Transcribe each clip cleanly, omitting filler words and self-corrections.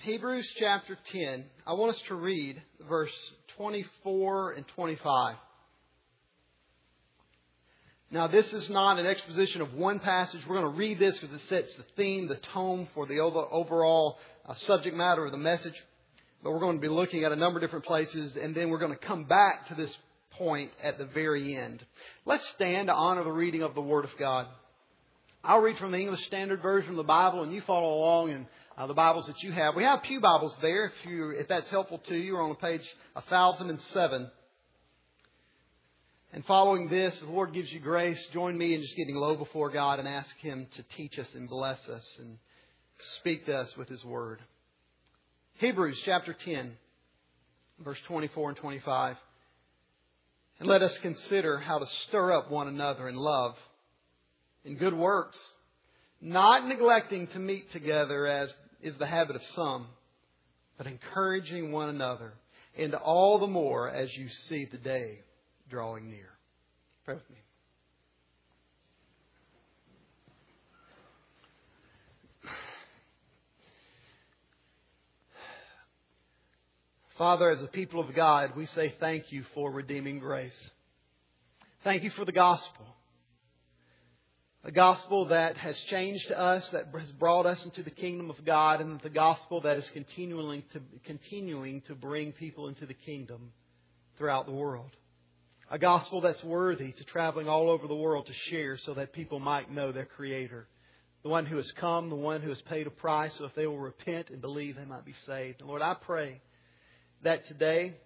Hebrews chapter 10, I want us to read verse 24 and 25. Now, this is not an exposition of one passage. We're going to read this because it sets the theme, the tone for the overall subject matter of the message. But we're going to be looking at a number of different places, and then we're going to come back to this point at the very end. Let's stand to honor the reading of the Word of God. I'll read from the English Standard Version of the Bible, and you follow along in the Bibles that you have. We have pew Bibles there. If that's helpful to you, we're on page 1007. And following this, if the Lord gives you grace, join me in just getting low before God and ask Him to teach us and bless us and speak to us with His Word. Hebrews chapter 10, verse 24 and 25. And let us consider how to stir up one another in love, in good works, not neglecting to meet together as is the habit of some, but encouraging one another, and all the more as you see the day drawing near. Pray with me. Father, as a people of God, we say thank you for redeeming grace. Thank you for the gospel. A gospel that has changed us, that has brought us into the kingdom of God, and the gospel that is continuing to bring people into the kingdom throughout the world. A gospel that's worthy to traveling all over the world to share so that people might know their Creator. The one who has come, the one who has paid a price, so if they will repent and believe, they might be saved. And Lord, I pray that today,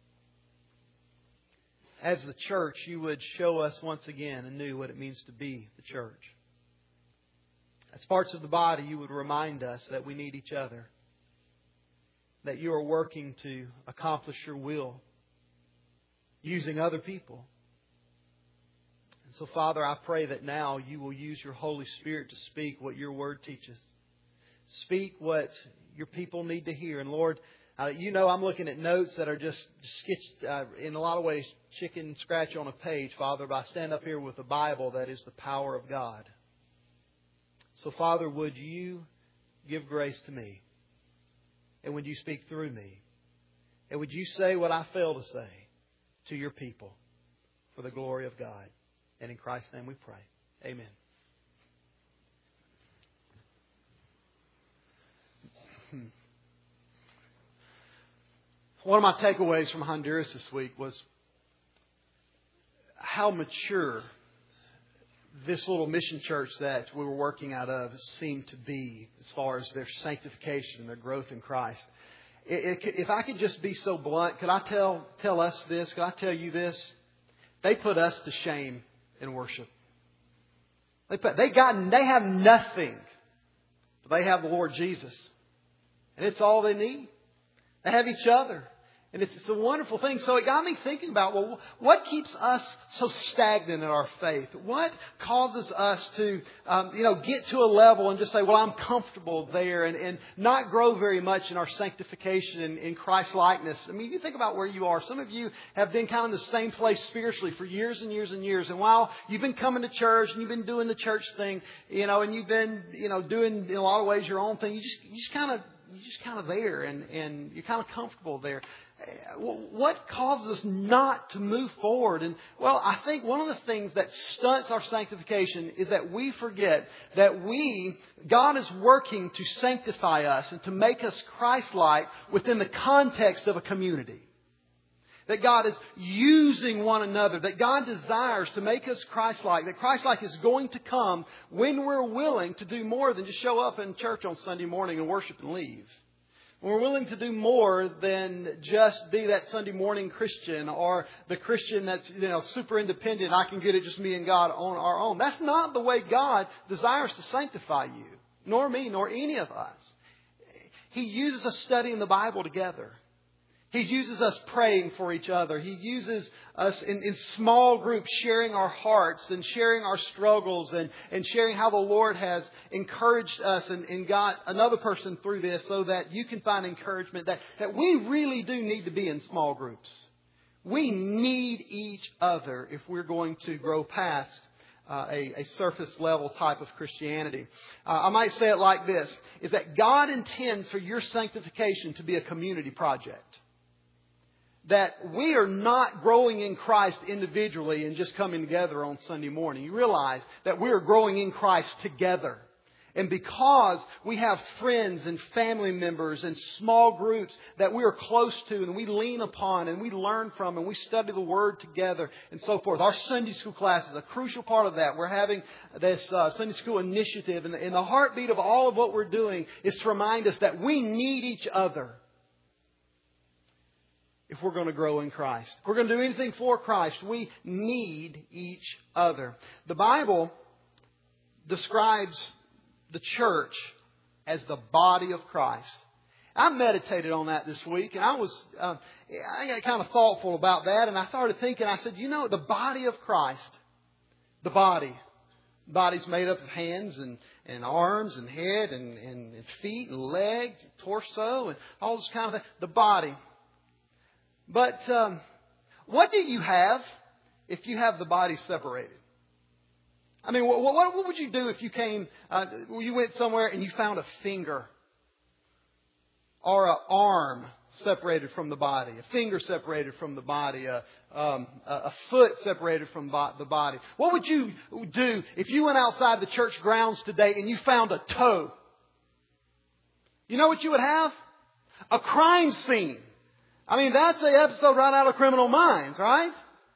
as the church, you would show us once again anew what it means to be the church. As parts of the body, you would remind us that we need each other. That you are working to accomplish your will using other people. And so, Father, I pray that now you will use your Holy Spirit to speak what your Word teaches. Speak what your people need to hear. And Lord, you know I'm looking at notes that are just sketched, in a lot of ways, chicken scratch on a page, Father. But I stand up here with a Bible that is the power of God. So, Father, would you give grace to me? And would you speak through me? And would you say what I fail to say to your people for the glory of God? And in Christ's name we pray. Amen. One of my takeaways from Honduras this week was how mature this little mission church that we were working out of seemed to be as far as their sanctification and their growth in Christ. If I could just be so blunt, could I tell us this? Could I tell you this? They put us to shame in worship. They have nothing, but they have the Lord Jesus, and it's all they need. They have each other. And it's a wonderful thing. So it got me thinking about, well, what keeps us so stagnant in our faith? What causes us to, get to a level and just say, well, I'm comfortable there and not grow very much in our sanctification and in Christ likeness? I mean, you think about where you are. Some of you have been kind of in the same place spiritually for years and years and years. And while you've been coming to church and you've been doing the church thing, and you've been, doing in a lot of ways your own thing, you're just kind of there and you're kind of comfortable there. What causes us not to move forward? And well, I think one of the things that stunts our sanctification is that we forget that God is working to sanctify us and to make us Christ-like within the context of a community. That God is using one another. That God desires to make us Christ-like. That Christ-like is going to come when we're willing to do more than just show up in church on Sunday morning and worship and leave. When we're willing to do more than just be that Sunday morning Christian or the Christian that's, super independent. I can get it just me and God on our own. That's not the way God desires to sanctify you. Nor me, nor any of us. He uses us studying the Bible together. He uses us praying for each other. He uses us in small groups sharing our hearts and sharing our struggles and sharing how the Lord has encouraged us and got another person through this so that you can find encouragement that we really do need to be in small groups. We need each other if we're going to grow past a surface level type of Christianity. I might say it like this, is that God intends for your sanctification to be a community project. That we are not growing in Christ individually and just coming together on Sunday morning. You realize that we are growing in Christ together. And because we have friends and family members and small groups that we are close to and we lean upon and we learn from and we study the Word together and so forth. Our Sunday school class is a crucial part of that. We're having this Sunday school initiative, and the heartbeat of all of what we're doing is to remind us that we need each other if we're going to grow in Christ. If we're going to do anything for Christ, we need each other. The Bible describes the church as the body of Christ. I meditated on that this week, and I got kind of thoughtful about that, and I started thinking, I said, the body of Christ, the body's made up of hands and arms and head and feet and legs, torso, and all this kind of thing. The body. But what do you have if you have the body separated? I mean, what would you do if you you went somewhere and you found a finger or an arm separated from the body, a finger separated from the body, a foot separated from the body? What would you do if you went outside the church grounds today and you found a toe? You know what you would have? A crime scene. I mean, that's an episode right out of Criminal Minds, right?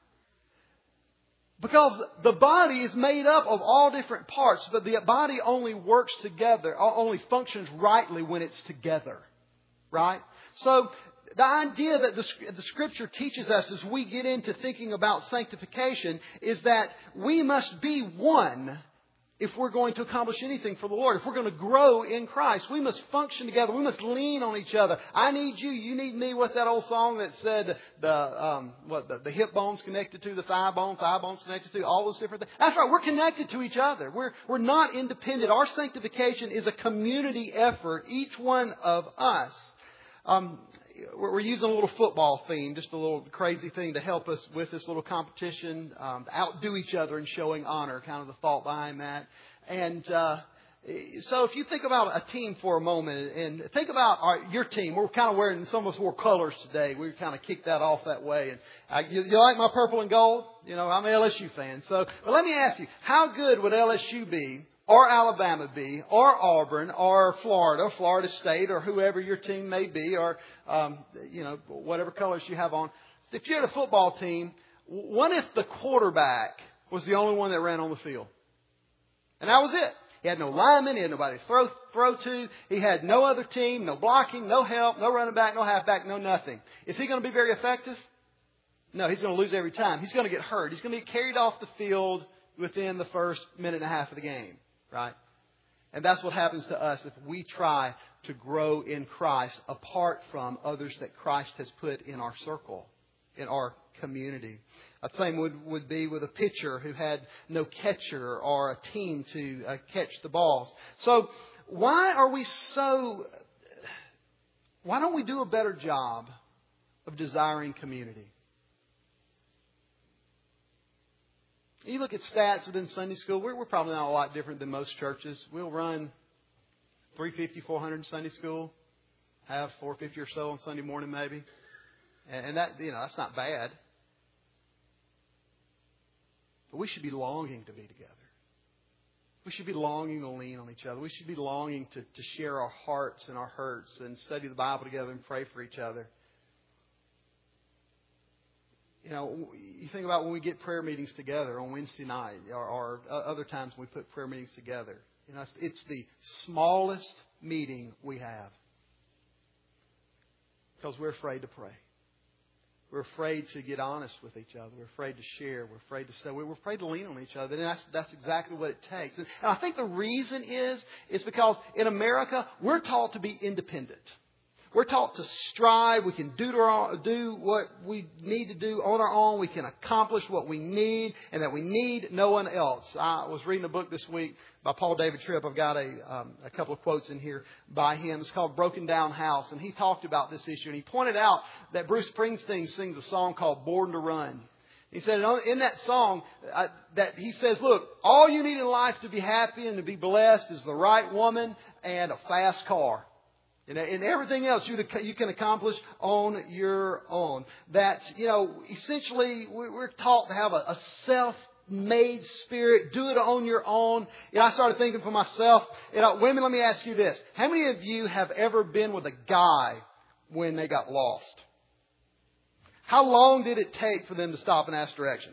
Because the body is made up of all different parts, but the body only works together, only functions rightly when it's together. Right? So the idea that the Scripture teaches us as we get into thinking about sanctification is that we must be one if we're going to accomplish anything for the Lord. If we're going to grow in Christ, we must function together. We must lean on each other. I need you. You need me. What's that old song that said the hip bone's connected to the thigh bone's connected to all those different things? That's right. We're connected to each other. We're not independent. Our sanctification is a community effort. Each one of us. We're using a little football theme, just a little crazy thing to help us with this little competition, to outdo each other in showing honor, kind of the thought behind that. And so if you think about a team for a moment and think about your team, we're kind of wearing, some of us wore colors today. We kind of kicked that off that way. And you like my purple and gold? I'm an LSU fan. But let me ask you, how good would LSU be, or Alabama be, or Auburn, or Florida State, or whoever your team may be, or, whatever colors you have on. If you had a football team, what if the quarterback was the only one that ran on the field? And that was it. He had no linemen, he had nobody to throw to, he had no other team, no blocking, no help, no running back, no halfback, no nothing. Is he going to be very effective? No, he's going to lose every time. He's going to get hurt. He's going to get carried off the field within the first minute and a half of the game. Right? And that's what happens to us if we try to grow in Christ apart from others that Christ has put in our circle, in our community. The same would be with a pitcher who had no catcher or a team to catch the balls. So why don't we do a better job of desiring community? You look at stats within Sunday school, we're probably not a lot different than most churches. We'll run 350, 400 in Sunday school, have 450 or so on Sunday morning maybe. And that, that's not bad. But we should be longing to be together. We should be longing to lean on each other. We should be longing to share our hearts and our hurts and study the Bible together and pray for each other. You think about when we get prayer meetings together on Wednesday night or other times when we put prayer meetings together. It's the smallest meeting we have because we're afraid to pray. We're afraid to get honest with each other. We're afraid to share. We're afraid to say. We're afraid to lean on each other. And that's exactly what it takes. And I think the reason is because in America, we're taught to be independent. We're taught to strive. We can do what we need to do on our own. We can accomplish what we need and that we need no one else. I was reading a book this week by Paul David Tripp. I've got a couple of quotes in here by him. It's called Broken Down House. And he talked about this issue. And he pointed out that Bruce Springsteen sings a song called Born to Run. He said in that song that he says, look, all you need in life to be happy and to be blessed is the right woman and a fast car. And everything else you can accomplish on your own. That, essentially we're taught to have a self-made spirit. Do it on your own. I started thinking for myself, women, let me ask you this. How many of you have ever been with a guy when they got lost? How long did it take for them to stop and ask directions?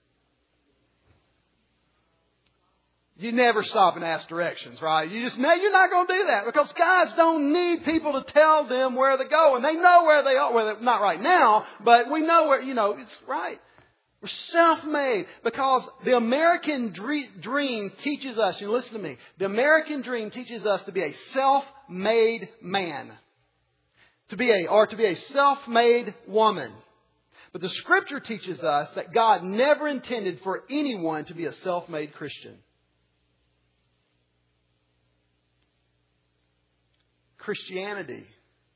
You never stop and ask directions, right? You're not going to do that because guys don't need people to tell them where to go. And they know where they are. Well, not right now, but we know where, it's right. We're self-made because the American dream teaches us, listen to me, the American dream teaches us to be a self-made man. To be a self-made woman. But the Scripture teaches us that God never intended for anyone to be a self-made Christian. Christianity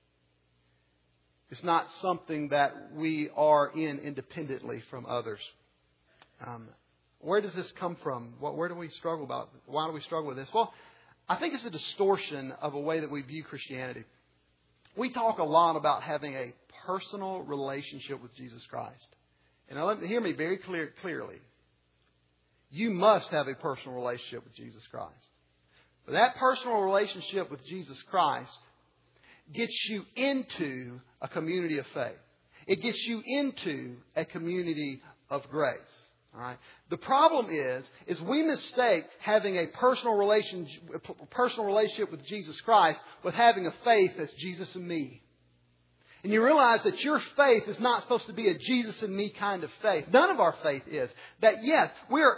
is not something that we are in independently from others. Where does this come from? Where do we struggle about? Why do we struggle with this? Well, I think it's a distortion of a way that we view Christianity. We talk a lot about having a personal relationship with Jesus Christ. And hear me very clearly. You must have a personal relationship with Jesus Christ. But that personal relationship with Jesus Christ gets you into a community of faith. It gets you into a community of grace. All right. The problem is we mistake having a personal relationship with Jesus Christ with having a faith that's Jesus and me. And you realize that your faith is not supposed to be a Jesus and me kind of faith. None of our faith is. That yes,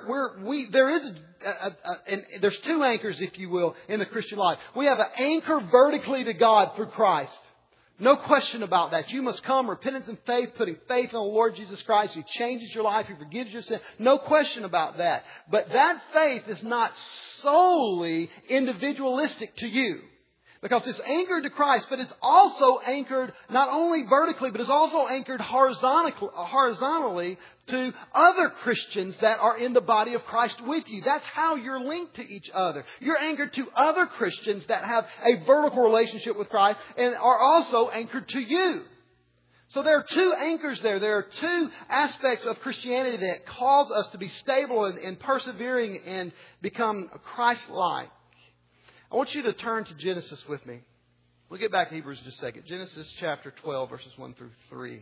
there's two anchors, if you will, in the Christian life. We have an anchor vertically to God through Christ. No question about that. You must come, repentance and faith, putting faith in the Lord Jesus Christ. He changes your life. He forgives your sin. No question about that. But that faith is not solely individualistic to you. Because it's anchored to Christ, but it's also anchored not only vertically, but it's also anchored horizontally to other Christians that are in the body of Christ with you. That's how you're linked to each other. You're anchored to other Christians that have a vertical relationship with Christ and are also anchored to you. So there are two anchors there. There are two aspects of Christianity that cause us to be stable and persevering and become Christ-like. I want you to turn to Genesis with me. We'll get back to Hebrews in just a second. Genesis chapter 12, verses 1 through 3.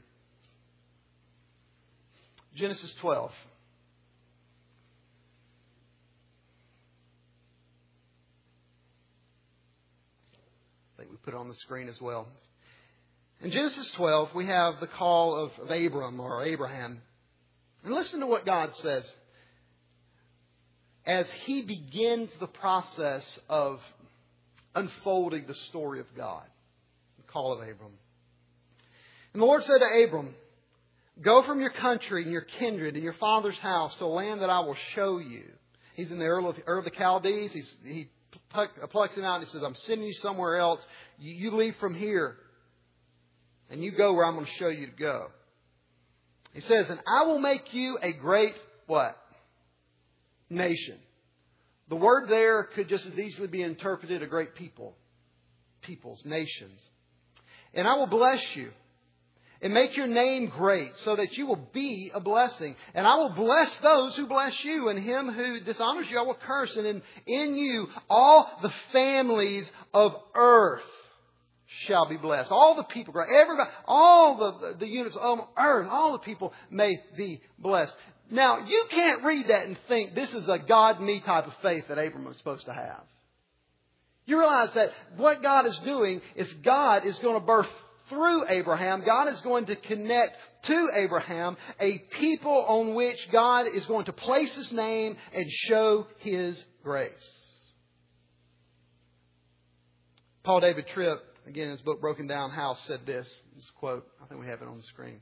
Genesis 12. I think we put it on the screen as well. In Genesis 12, we have the call of Abram or Abraham. And listen to what God says as he begins the process of unfolding the story of God. The call of Abram. And the Lord said to Abram, "Go from your country and your kindred and your father's house to a land that I will show you." He's in the Ur of the Chaldees. He plucks him out and he says, "I'm sending you somewhere else. You leave from here and you go where I'm going to show you to go." He says, "And I will make you a great," what? Nation. The word there could just as easily be interpreted a great people. Peoples, nations. "And I will bless you and make your name great so that you will be a blessing. And I will bless those who bless you, and him who dishonors you I will curse. And in you all the families of earth shall be blessed." All the people, everybody, all the units of earth, all the people may be blessed. Now, you can't read that and think this is a God-me type of faith that Abram was supposed to have. You realize that what God is doing is God is going to birth through Abraham. God is going to connect to Abraham a people on which God is going to place His name and show His grace. Paul David Tripp, again in his book Broken Down House, said this. This is a quote. I think we have it on the screen.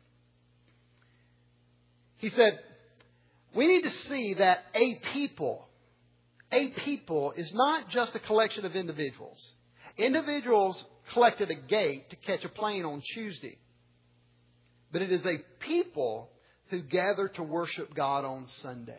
He said, "We need to see that a people is not just a collection of individuals. Individuals collect at a gate to catch a plane on Tuesday. But it is a people who gather to worship God on Sunday.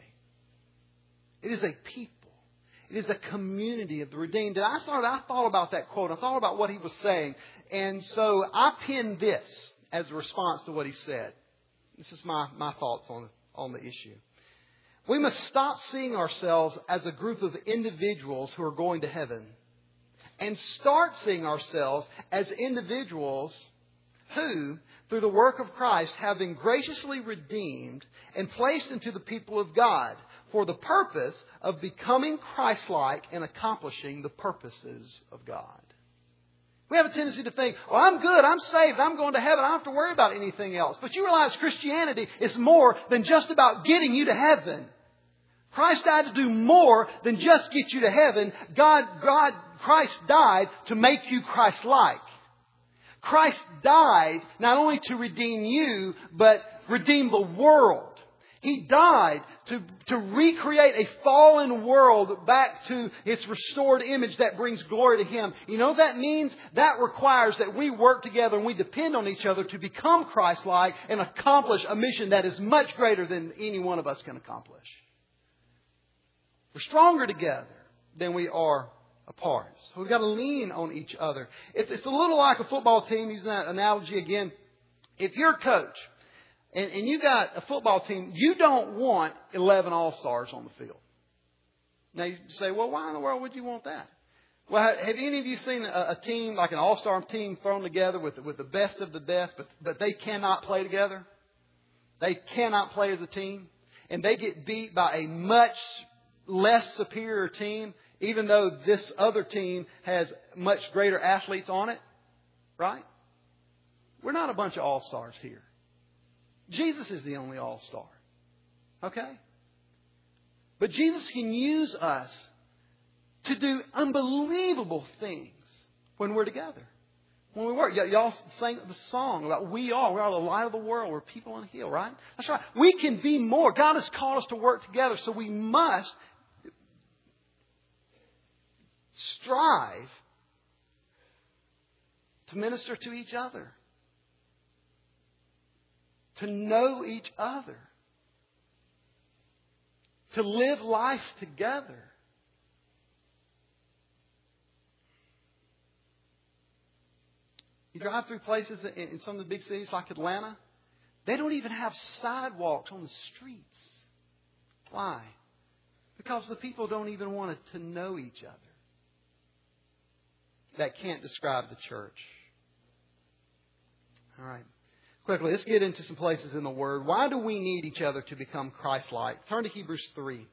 It is a people. It is a community of the redeemed. And I thought about that quote. I thought about what he was saying. And so I penned this as a response to what he said. This is my thoughts on the issue. We must stop seeing ourselves as a group of individuals who are going to heaven and start seeing ourselves as individuals who, through the work of Christ, have been graciously redeemed and placed into the people of God for the purpose of becoming Christ-like and accomplishing the purposes of God. We have a tendency to think, well, I'm good, I'm saved, I'm going to heaven, I don't have to worry about anything else. But you realize Christianity is more than just about getting you to heaven. Christ died to do more than just get you to heaven. Christ died to make you Christ-like. Christ died not only to redeem you, but redeem the world. He died to recreate a fallen world back to its restored image that brings glory to Him. You know what that means? That requires that we work together and we depend on each other to become Christ-like and accomplish a mission that is much greater than any one of us can accomplish. We're stronger together than we are apart. So we've got to lean on each other. It's a little like a football team, using that analogy again. If you're a coach and you got a football team, you don't want 11 all-stars on the field. Now you say, well, why in the world would you want that? Well, have any of you seen a team, like an all-star team thrown together with the best of the best, but they cannot play together? They cannot play as a team. And they get beat by a much less superior team, even though this other team has much greater athletes on it. Right? We're not a bunch of all-stars here. Jesus is the only all-star. Okay? But Jesus can use us to do unbelievable things when we're together. When we work. Y'all sang the song about we are the light of the world. We're people on a hill, right? That's right. We can be more. God has called us to work together, so we must strive to minister to each other, to know each other, to live life together. You drive through places in some of the big cities like Atlanta, they don't even have sidewalks on the streets. Why? Because the people don't even want to know each other. That can't describe the church. All right. Quickly, let's get into some places in the Word. Why do we need each other to become Christ-like? Turn to Hebrews 3.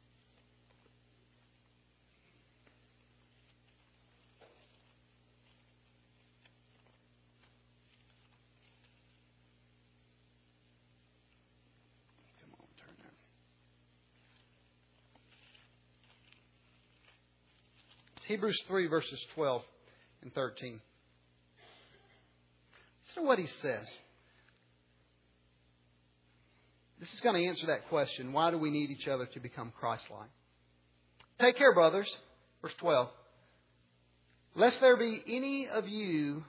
Come on, turn there. Hebrews 3, verses 12 and 13. Listen to what he says. This is going to answer that question. Why do we need each other to become Christ-like? Take care, brothers. Verse 12. Lest there be any of you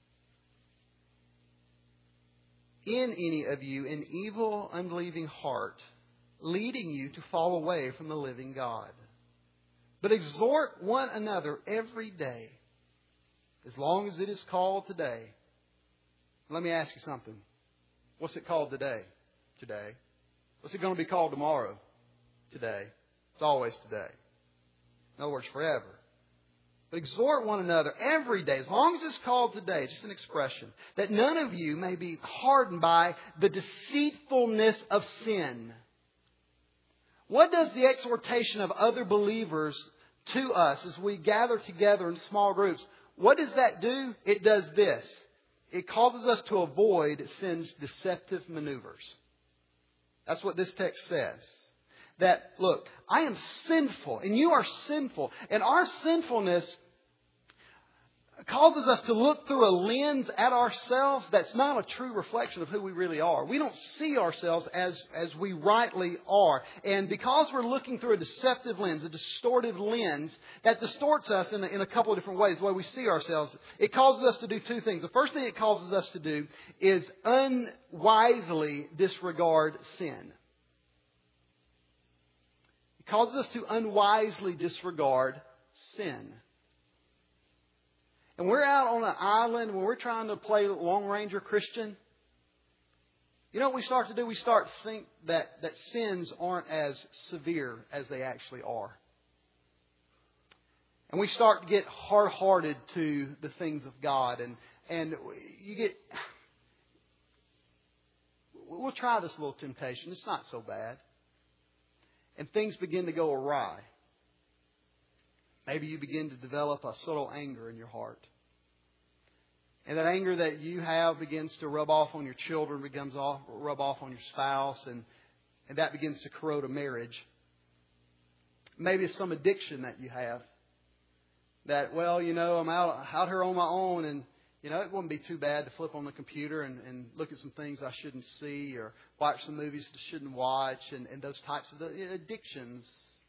an evil, unbelieving heart, leading you to fall away from the living God. But exhort one another every day, as long as it is called today. Let me ask you something. What's it called today? Today. What's it going to be called tomorrow? Today. It's always today. In other words, forever. But exhort one another every day, as long as it's called today, just an expression, that none of you may be hardened by the deceitfulness of sin. What does the exhortation of other believers to us as we gather together in small groups, what does that do? It does this. It causes us to avoid sin's deceptive maneuvers. That's what this text says. That, look, I am sinful and you are sinful. And our sinfulness causes us to look through a lens at ourselves that's not a true reflection of who we really are. We don't see ourselves as we rightly are. And because we're looking through a deceptive lens, a distorted lens, that distorts us in a couple of different ways, the way we see ourselves. It causes us to do two things. The first thing it causes us to do is unwisely disregard sin. It causes us to unwisely disregard sin. And we're out on an island when we're trying to play Lone Ranger Christian. You know what we start to do? We start to think that sins aren't as severe as they actually are. And we start to get hard-hearted to the things of God. And you get... We'll try this little temptation. It's not so bad. And things begin to go awry. Maybe you begin to develop a subtle anger in your heart. And that anger that you have begins to rub off on your children, rub off on your spouse, and that begins to corrode a marriage. Maybe it's some addiction that you have. That, well, I'm out here on my own, and, it wouldn't be too bad to flip on the computer and look at some things I shouldn't see, or watch some movies I shouldn't watch, and those types of addictions.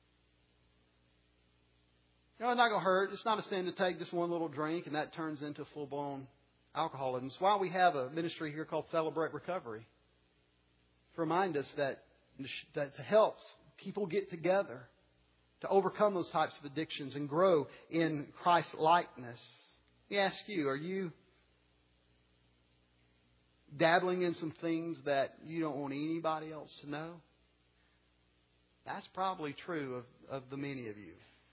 It's not going to hurt. It's not a sin to take just one little drink, and that turns into full-blown alcoholism. It's why we have a ministry here called Celebrate Recovery. To remind us that to help people get together, to overcome those types of addictions and grow in Christ-likeness. Let me ask you, are you dabbling in some things that you don't want anybody else to know? That's probably true of the many of you.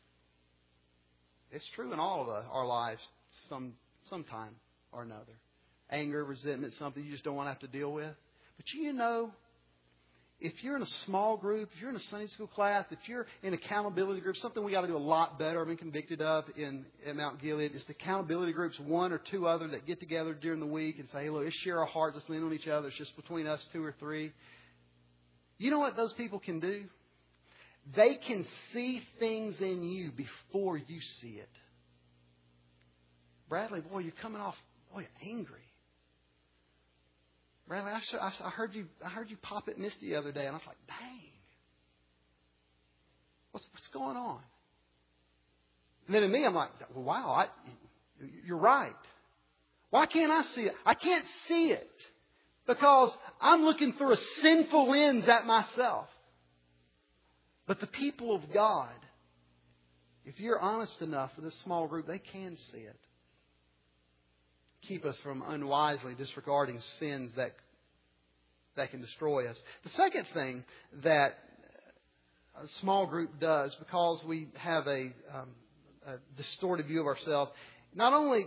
It's true in all of our lives sometime or another. Anger, resentment, something you just don't want to have to deal with. But if you're in a small group, if you're in a Sunday school class, if you're in accountability groups, something we got to do a lot better, I've been convicted of at Mount Gilead, is the accountability groups, one or two other that get together during the week and say, hey, look, let's share our hearts, let's lean on each other. It's just between us, two or three. You know what those people can do? They can see things in you before you see it. Bradley, boy, you're coming off, angry. Bradley, I heard you pop at Misty the other day, and I was like, dang. What's going on? And then in me, I'm like, well, wow, you're right. Why can't I see it? I can't see it because I'm looking through a sinful lens at myself. But the people of God, if you're honest enough for this small group, they can see it. Keep us from unwisely disregarding sins that can destroy us. The second thing that a small group does, because we have a distorted view of ourselves, not only,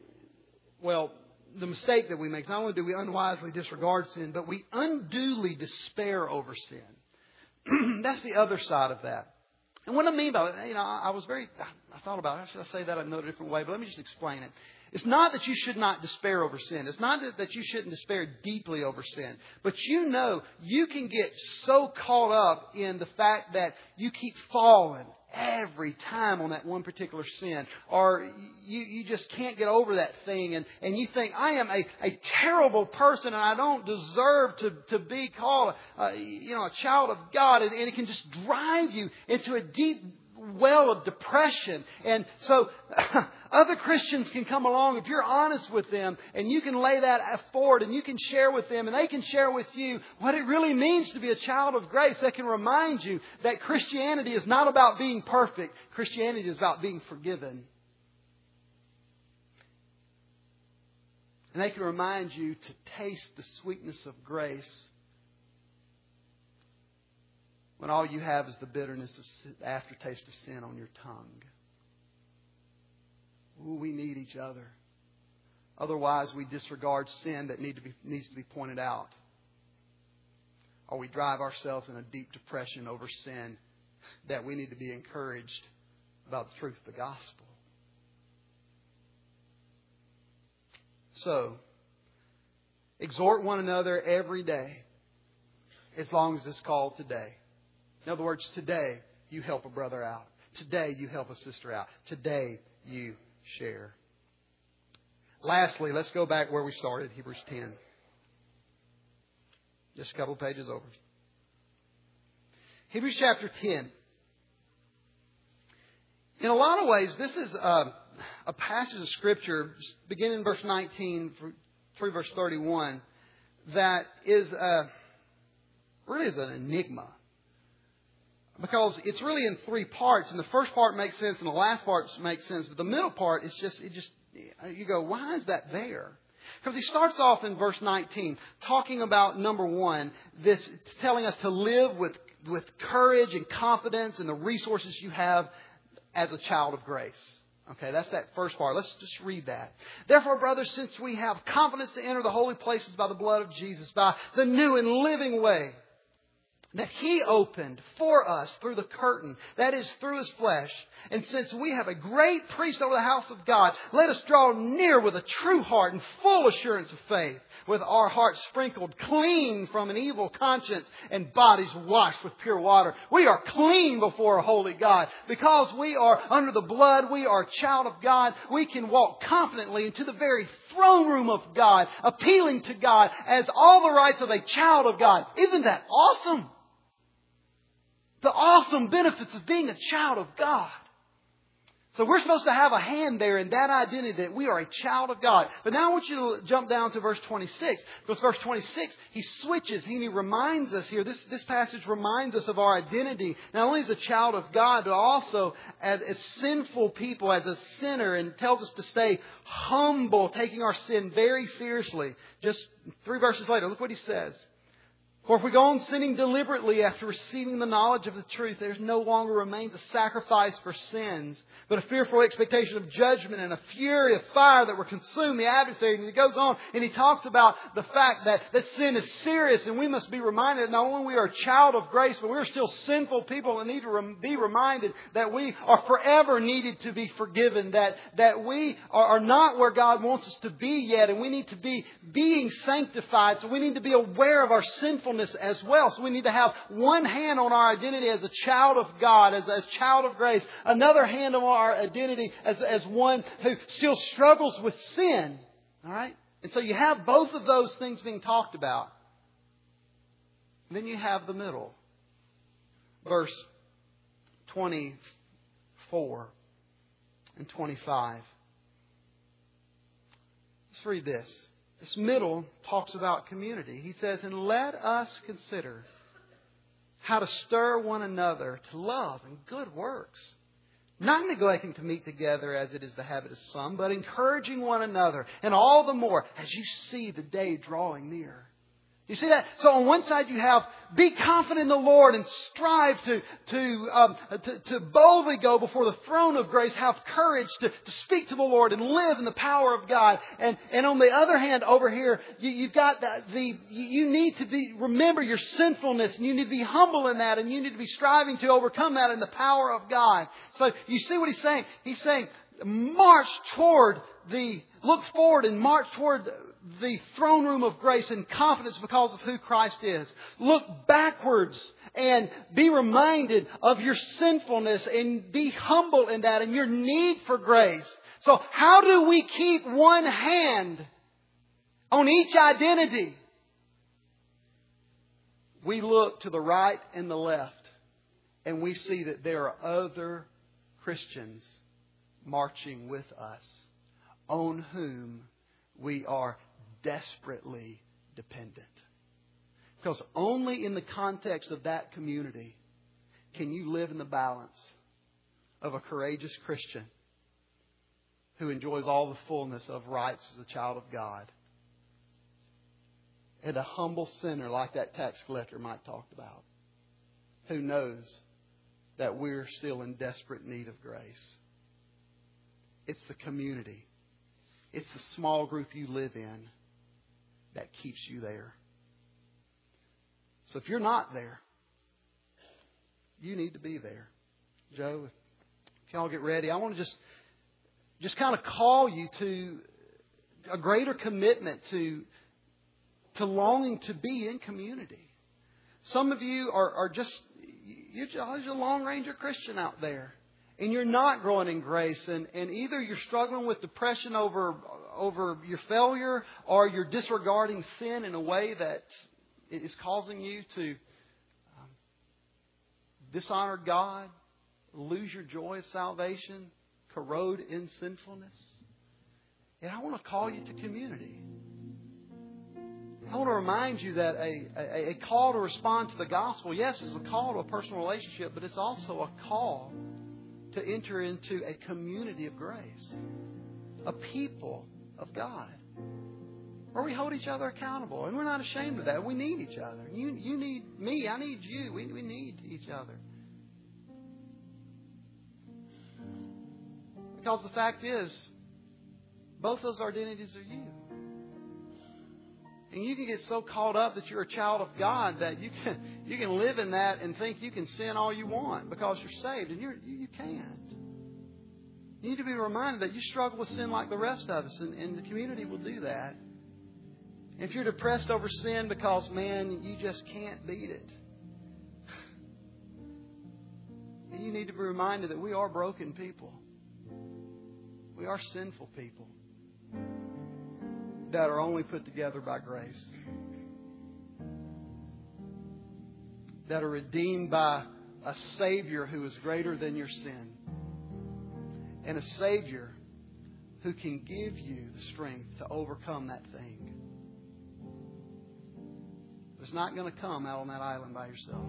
the mistake that we make, not only do we unwisely disregard sin, but we unduly despair over sin. That's the other side of that. And what I mean by it, I thought about it. Should I say that in another different way? But let me just explain it. It's not that you should not despair over sin. It's not that you shouldn't despair deeply over sin. But you can get so caught up in the fact that you keep falling every time on that one particular sin. Or you just can't get over that thing. And you think, I am a terrible person and I don't deserve to be called a child of God. And it can just drive you into a deep well of depression. And so other Christians can come along if you're honest with them and you can lay that forward and you can share with them and they can share with you what it really means to be a child of grace. They can remind you that Christianity is not about being perfect. Christianity is about being forgiven. And they can remind you to taste the sweetness of grace when all you have is the bitterness of the aftertaste of sin on your tongue. Ooh, we need each other. Otherwise, we disregard sin that needs to be pointed out. Or we drive ourselves in a deep depression over sin that we need to be encouraged about the truth of the gospel. So, exhort one another every day, as long as it's called today. In other words, today you help a brother out. Today you help a sister out. Today you share. Lastly, let's go back where we started, Hebrews 10. Just a couple of pages over. Hebrews chapter 10. In a lot of ways, this is a passage of Scripture, beginning in verse 19 through verse 31, that is really is an enigma. Because it's really in three parts, and the first part makes sense, and the last part makes sense, but the middle part is you go, why is that there? Because he starts off in verse 19 talking about, number one, this telling us to live with courage and confidence in the resources you have as a child of grace. Okay, that's that first part. Let's just read that. Therefore, brothers, since we have confidence to enter the holy places by the blood of Jesus, by the new and living way that He opened for us through the curtain, that is, through His flesh. And since we have a great priest over the house of God, let us draw near with a true heart and full assurance of faith, with our hearts sprinkled clean from an evil conscience and bodies washed with pure water. We are clean before a holy God. Because we are under the blood, we are a child of God. We can walk confidently into the very throne room of God, appealing to God as all the rights of a child of God. Isn't that awesome? The awesome benefits of being a child of God. So we're supposed to have a hand there in that identity that we are a child of God. But now I want you to jump down to verse 26. Because verse 26, he switches. He reminds us here. This passage reminds us of our identity. Not only as a child of God, but also as sinful people, as a sinner. And tells us to stay humble, taking our sin very seriously. Just 3 verses later, look what he says. For if we go on sinning deliberately after receiving the knowledge of the truth, there no longer remains a sacrifice for sins, but a fearful expectation of judgment and a fury of fire that will consume the adversary. And he goes on and he talks about the fact that sin is serious, and we must be reminded that not only we are a child of grace, but we're still sinful people and need to be reminded that we are forever needed to be forgiven, that we are not where God wants us to be yet, and we need to be being sanctified. So we need to be aware of our sinfulness as well. So we need to have one hand on our identity as a child of God, as a child of grace. Another hand on our identity as one who still struggles with sin. All right? And so you have both of those things being talked about. And then you have the middle. Verse 24 and 25. Let's read this. This middle talks about community. He says, and let us consider how to stir one another to love and good works, not neglecting to meet together as it is the habit of some, but encouraging one another, and all the more as you see the day drawing near. You see that? So on one side you have be confident in the Lord and strive to boldly go before the throne of grace. Have courage to speak to the Lord and live in the power of God. And on the other hand, over here, you've got you need to remember your sinfulness, and you need to be humble in that, and you need to be striving to overcome that in the power of God. So you see what he's saying? He's saying, look forward and march toward the throne room of grace in confidence because of who Christ is. Look backwards and be reminded of your sinfulness and be humble in that and your need for grace. So how do we keep one hand on each identity? We look to the right and the left, and we see that there are other Christians marching with us on whom we are desperately dependent. Because only in the context of that community can you live in the balance of a courageous Christian who enjoys all the fullness of rights as a child of God, and a humble sinner like that tax collector Mike talked about, who knows that we're still in desperate need of grace. It's the community. It's the small group you live in that keeps you there. So if you're not there, you need to be there. Joe, if y'all get ready, I want to just kind of call you to a greater commitment to longing to be in community. Some of you are just, you're a Lone Ranger Christian out there. And you're not growing in grace, and either you're struggling with depression over over your failure, or you're disregarding sin in a way that is causing you to dishonor God, lose your joy of salvation, corrode in sinfulness. And I want to call you to community. I want to remind you that a call to respond to the gospel, yes, is a call to a personal relationship, but it's also a call to enter into a community of grace, a people of God, where we hold each other accountable. And we're not ashamed of that. We need each other. You need me. I need you. We need each other. Because the fact is, both those identities are you. And you can get so caught up that you're a child of God that you can live in that and think you can sin all you want because you're saved, and you can't. You need to be reminded that you struggle with sin like the rest of us, and the community will do that. If you're depressed over sin because, man, you just can't beat it, and you need to be reminded that we are broken people. We are sinful people that are only put together by grace, that are redeemed by a Savior who is greater than your sin, and a Savior who can give you the strength to overcome that thing. It's not going to come out on that island by yourself.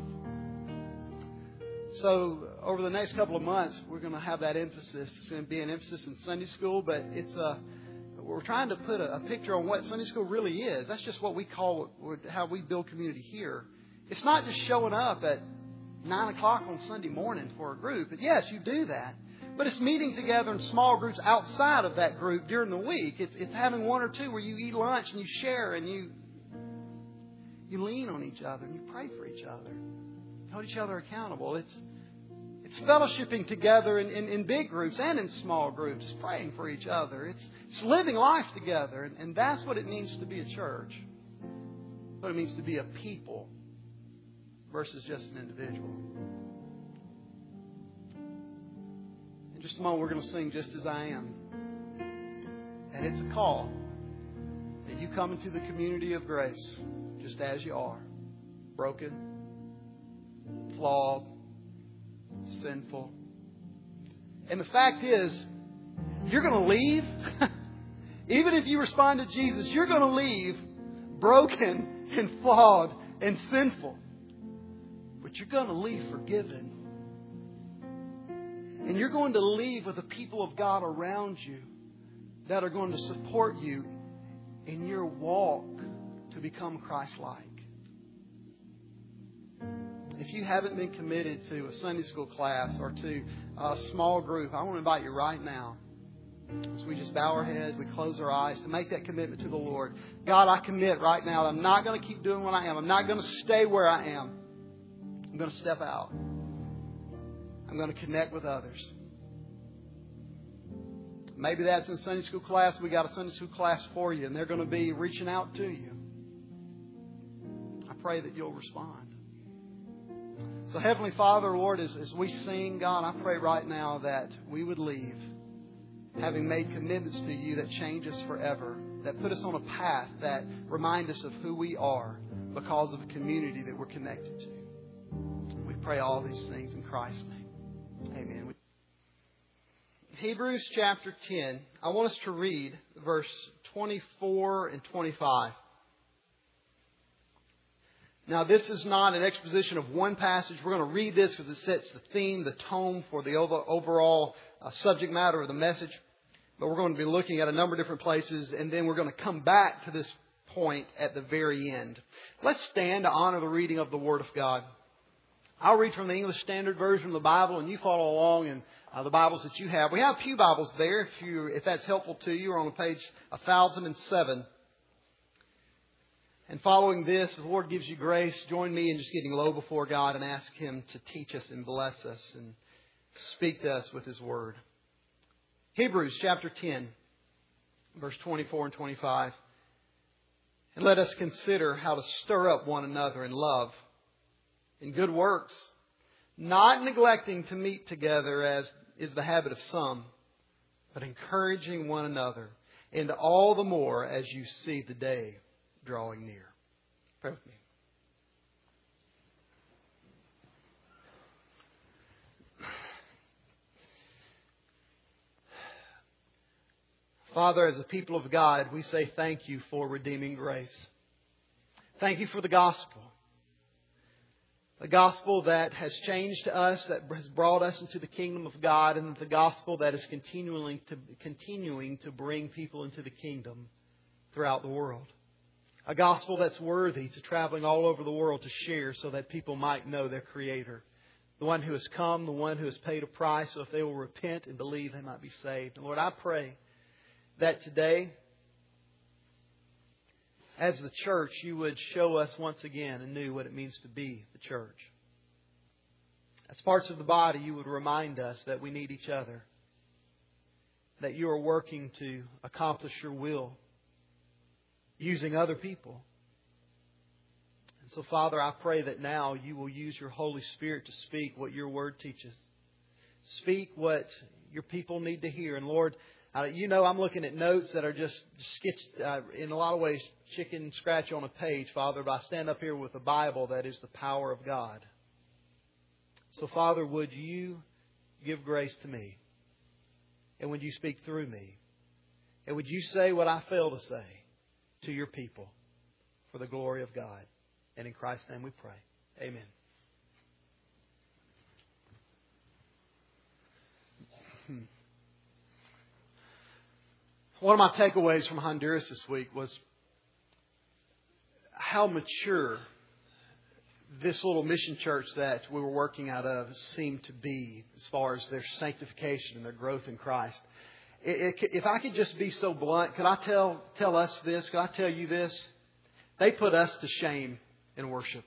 So over the next couple of months, we're going to have that emphasis. It's going to be an emphasis in Sunday school, but we're trying to put a picture on what Sunday school really is. That's just what we call how we build community here. It's not just showing up at 9 o'clock on Sunday morning for a group. But yes, you do that. But it's meeting together in small groups outside of that group during the week. It's having one or two where you eat lunch and you share and you lean on each other and you pray for each other. Hold each other accountable. It's fellowshipping together in big groups and in small groups, praying for each other. It's living life together. And that's what it means to be a church. What it means to be a people versus just an individual. In just a moment, we're going to sing Just As I Am. And it's a call that you come into the community of grace just as you are. Broken, flawed, sinful. And the fact is, you're going to leave. Even if you respond to Jesus, you're going to leave broken and flawed and sinful. But you're going to leave forgiven. And you're going to leave with the people of God around you that are going to support you in your walk to become Christ-like. If you haven't been committed to a Sunday school class or to a small group, I want to invite you right now, as we just bow our heads, we close our eyes, to make that commitment to the Lord. God, I commit right now that I'm not going to keep doing what I am. I'm not going to stay where I am. I'm going to step out. I'm going to connect with others. Maybe that's in Sunday school class. We got a Sunday school class for you, and they're going to be reaching out to you. I pray that you'll respond. So Heavenly Father, Lord, as we sing, God, I pray right now that we would leave having made commitments to you that change us forever, that put us on a path that remind us of who we are because of the community that we're connected to. We pray all these things in Christ's name. Amen. Hebrews chapter 10, I want us to read verse 24 and 25. Now, this is not an exposition of one passage. We're going to read this because it sets the theme, the tone for the overall subject matter of the message. But we're going to be looking at a number of different places, and then we're going to come back to this point at the very end. Let's stand to honor the reading of the Word of God. I'll read from the English Standard Version of the Bible, and you follow along in the Bibles that you have. We have pew Bibles there, if that's helpful to you. We're on page 1007. And following this, if the Lord gives you grace, join me in just getting low before God and ask Him to teach us and bless us and speak to us with His Word. Hebrews chapter 10, verse 24 and 25. And let us consider how to stir up one another in love, in good works, not neglecting to meet together as is the habit of some, but encouraging one another. and all the more as you see the day drawing near. Pray with me. Father, as a people of God, we say thank you for redeeming grace. Thank you for the gospel. The gospel that has changed us, that has brought us into the kingdom of God, and the gospel that is continuing to bring people into the kingdom throughout the world. A gospel that's worthy to traveling all over the world to share so that people might know their Creator. The one who has come, the one who has paid a price, so if they will repent and believe, they might be saved. And Lord, I pray that today, as the church, you would show us once again anew what it means to be the church. As parts of the body, you would remind us that we need each other. That you are working to accomplish your will using other people. And so, Father, I pray that now you will use your Holy Spirit to speak what your Word teaches. Speak what your people need to hear. And Lord, you know I'm looking at notes that are just sketched, in a lot of ways, chicken scratch on a page, Father. But I stand up here with a Bible that is the power of God. So, Father, would you give grace to me? And would you speak through me? And would you say what I fail to say to your people for the glory of God? And in Christ's name we pray. Amen. One of my takeaways from Honduras this week was how mature this little mission church that we were working out of seemed to be as far as their sanctification and their growth in Christ. If I could just be so blunt, could I tell us this? Could I tell you this? They put us to shame in worship.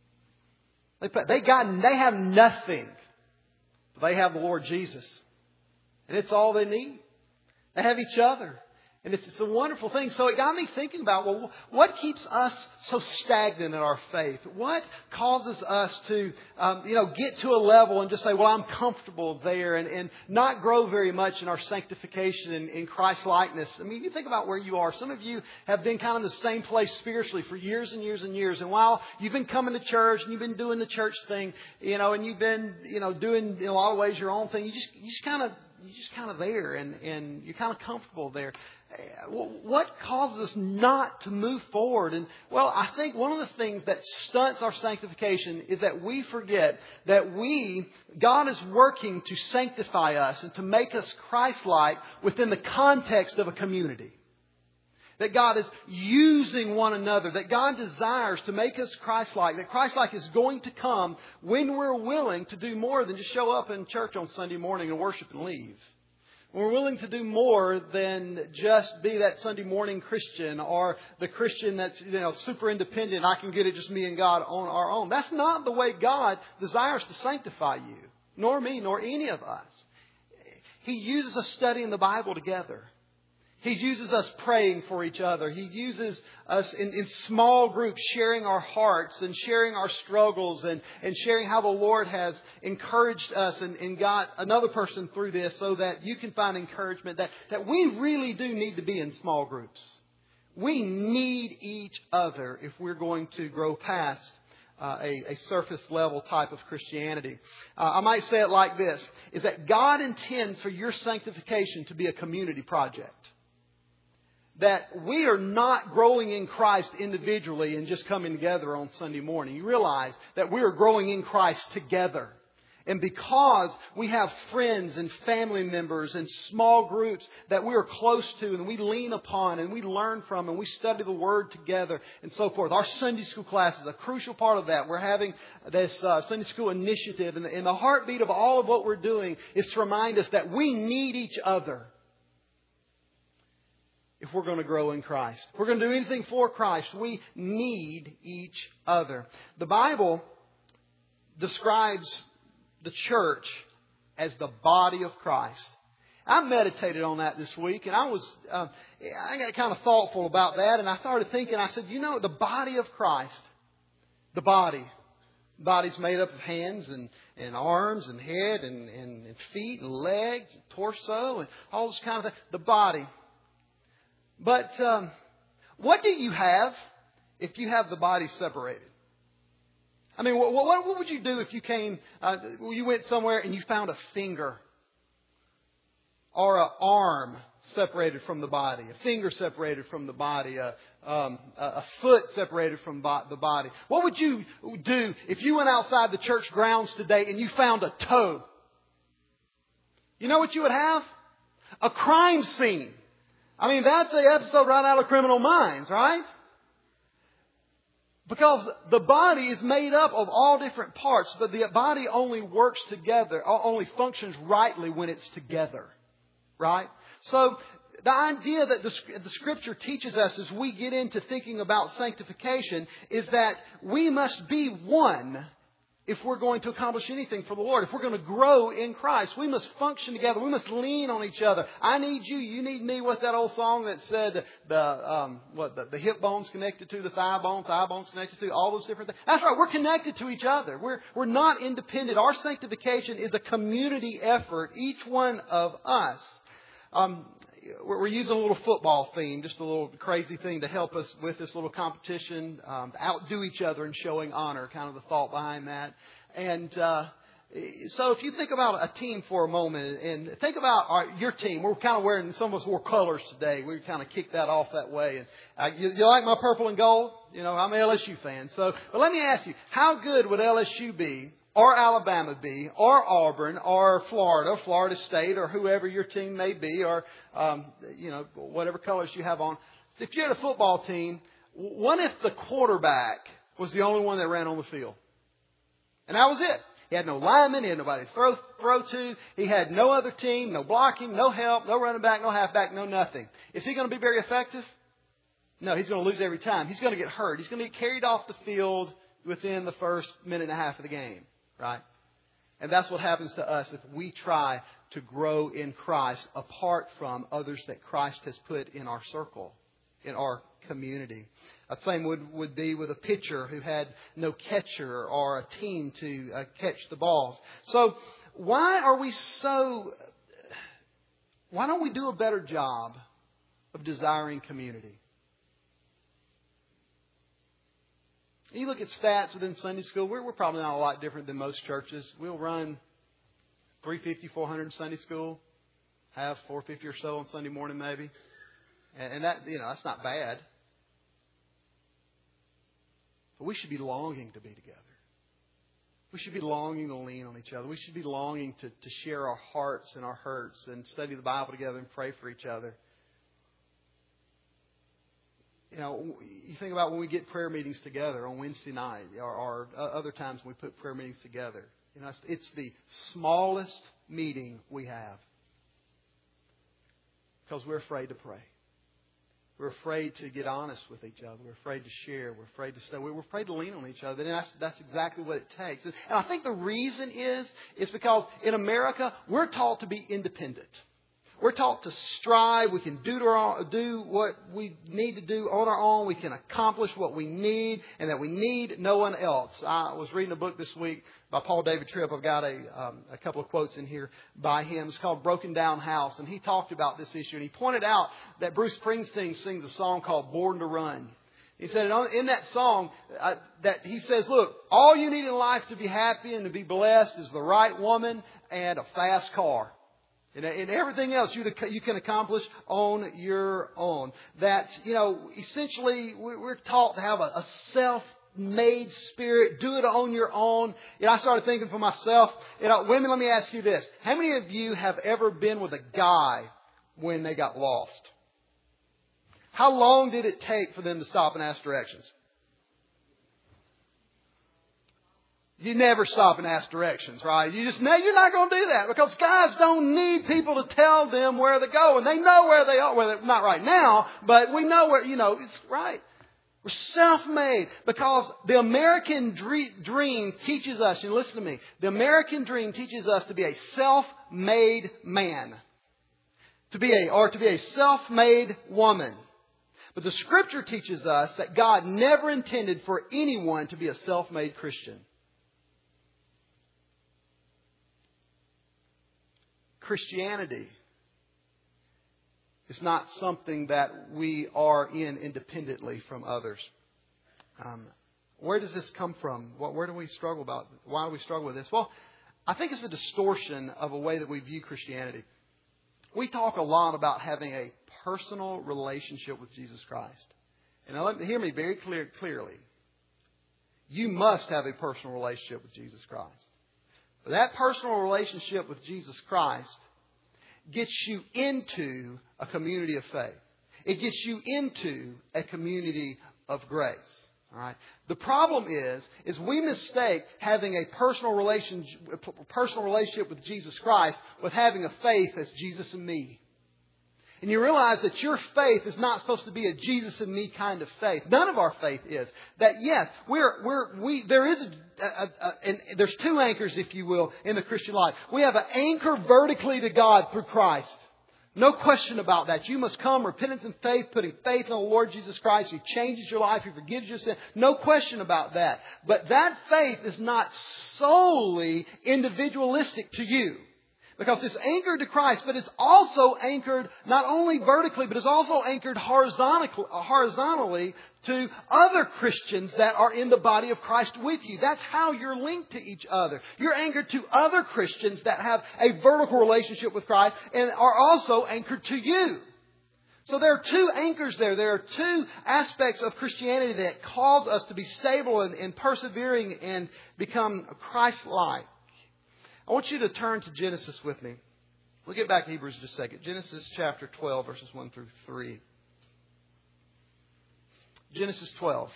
They have nothing. They have the Lord Jesus. And it's all they need. They have each other. And it's a wonderful thing. So it got me thinking about, well, what keeps us so stagnant in our faith? What causes us to, get to a level and just say, well, I'm comfortable there and not grow very much in our sanctification in Christ likeness? I mean, you think about where you are. Some of you have been kind of in the same place spiritually for years and years and years. And while you've been coming to church and you've been doing the church thing, and you've been, doing in a lot of ways your own thing, you're just kind of there and you're kind of comfortable there. What causes us not to move forward? And well, I think one of the things that stunts our sanctification is that we forget that God is working to sanctify us and to make us Christ-like within the context of a community. That God is using one another. That God desires to make us Christ-like. That Christ-like is going to come when we're willing to do more than just show up in church on Sunday morning and worship and leave. We're willing to do more than just be that Sunday morning Christian or the Christian that's, super independent. I can get it just me and God on our own. That's not the way God desires to sanctify you, nor me, nor any of us. He uses us studying the Bible together. He uses us praying for each other. He uses us in small groups sharing our hearts and sharing our struggles and sharing how the Lord has encouraged us and got another person through this so that you can find encouragement that we really do need to be in small groups. We need each other if we're going to grow past a surface level type of Christianity. I might say it like this, is that God intends for your sanctification to be a community project. That we are not growing in Christ individually and just coming together on Sunday morning. You realize that we are growing in Christ together. And because we have friends and family members and small groups that we are close to and we lean upon and we learn from and we study the Word together and so forth. Our Sunday school class is a crucial part of that. We're having this Sunday school initiative, and the heartbeat of all of what we're doing is to remind us that we need each other. If we're going to grow in Christ, if we're going to do anything for Christ, we need each other. The Bible describes the church as the body of Christ. I meditated on that this week, and I got kind of thoughtful about that, and I started thinking, I said, the body of Christ, the body's made up of hands and arms and head and feet and legs, and torso, and all this kind of thing. The body. But what do you have if you have the body separated? I mean, what would you do if you you went somewhere and you found a finger or an arm separated from the body, a finger separated from the body, a foot separated from the body? What would you do if you went outside the church grounds today and you found a toe? You know what you would have? A crime scene. I mean, that's an episode right out of Criminal Minds, right? Because the body is made up of all different parts, but the body only works together, only functions rightly when it's together. Right? So the idea that the Scripture teaches us as we get into thinking about sanctification is that we must be one if we're going to accomplish anything for the Lord. If we're going to grow in Christ, we must function together. We must lean on each other. I need you. You need me. What's that old song that said the hip bone's connected to the thigh bone's connected to all those different things? That's right. We're connected to each other. We're not independent. Our sanctification is a community effort. Each one of us. We're using a little football theme, just a little crazy thing to help us with this little competition, outdo each other in showing honor, kind of the thought behind that. And so if you think about a team for a moment and think about your team, we're kind of wearing, some of us wore colors today. We kind of kicked that off that way. And you like my purple and gold? You know, I'm an LSU fan. But let me ask you, how good would LSU be, or Alabama be, or Auburn, or Florida State, or whoever your team may be, or, whatever colors you have on. If you had a football team, what if the quarterback was the only one that ran on the field? And that was it. He had no lineman, he had nobody to throw to, he had no other team, no blocking, no help, no running back, no halfback, no nothing. Is he going to be very effective? No, he's going to lose every time. He's going to get hurt. He's going to get carried off the field within the first minute and a half of the game. Right? And that's what happens to us if we try to grow in Christ apart from others that Christ has put in our circle, in our community. The same would be with a pitcher who had no catcher or a team to catch the balls. So why don't we do a better job of desiring community? You look at stats within Sunday school, we're probably not a lot different than most churches. We'll run 350, 400 in Sunday school, have 450 or so on Sunday morning maybe. And that, that's not bad. But we should be longing to be together. We should be longing to lean on each other. We should be longing to share our hearts and our hurts and study the Bible together and pray for each other. You think about when we get prayer meetings together on Wednesday night or other times when we put prayer meetings together. It's the smallest meeting we have because we're afraid to pray. We're afraid to get honest with each other. We're afraid to share. We're afraid to stay. We're afraid to lean on each other. And that's exactly what it takes. And I think the reason is because in America, we're taught to be independent. We're taught to strive. We can do what we need to do on our own. We can accomplish what we need and that we need no one else. I was reading a book this week by Paul David Tripp. I've got a couple of quotes in here by him. It's called Broken Down House. And he talked about this issue. And he pointed out that Bruce Springsteen sings a song called Born to Run. He said in that song that he says, look, all you need in life to be happy and to be blessed is the right woman and a fast car. And everything else you can accomplish on your own. That, essentially we're taught to have a self-made spirit. Do it on your own. I started thinking for myself, women, let me ask you this. How many of you have ever been with a guy when they got lost? How long did it take for them to stop and ask directions? You never stop and ask directions, right? You're not going to do that because guys don't need people to tell them where to go. And they know where they are. Well, not right now, but we know where, it's right. We're self-made because the American dream teaches us, and listen to me, the American dream teaches us to be a self-made man. To be a self-made woman. But the Scripture teaches us that God never intended for anyone to be a self-made Christian. Christianity It's not something that we are in independently from others. Where does this come from? Where do we struggle about? Why do we struggle with this? Well, I think it's a distortion of a way that we view Christianity. We talk a lot about having a personal relationship with Jesus Christ. And now hear me very clearly. You must have a personal relationship with Jesus Christ. But that personal relationship with Jesus Christ gets you into a community of faith. It gets you into a community of grace. All right. The problem is we mistake having a personal relationship with Jesus Christ with having a faith that's Jesus and me. And you realize that your faith is not supposed to be a Jesus and me kind of faith. None of our faith is. That yes, there's two anchors, if you will, in the Christian life. We have an anchor vertically to God through Christ. No question about that. You must come, repentance and faith, putting faith in the Lord Jesus Christ. He changes your life. He forgives your sin. No question about that. But that faith is not solely individualistic to you. Because it's anchored to Christ, but it's also anchored not only vertically, but it's also anchored horizontally to other Christians that are in the body of Christ with you. That's how you're linked to each other. You're anchored to other Christians that have a vertical relationship with Christ and are also anchored to you. So there are two anchors there. There are two aspects of Christianity that cause us to be stable and persevering and become Christ-like. I want you to turn to Genesis with me. We'll get back to Hebrews in just a second. Genesis chapter 12, verses 1 through 3. Genesis 12.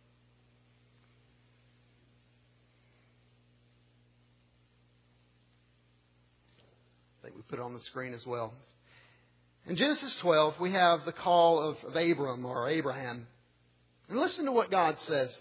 I think we put it on the screen as well. In Genesis 12, we have the call of Abram or Abraham. And listen to what God says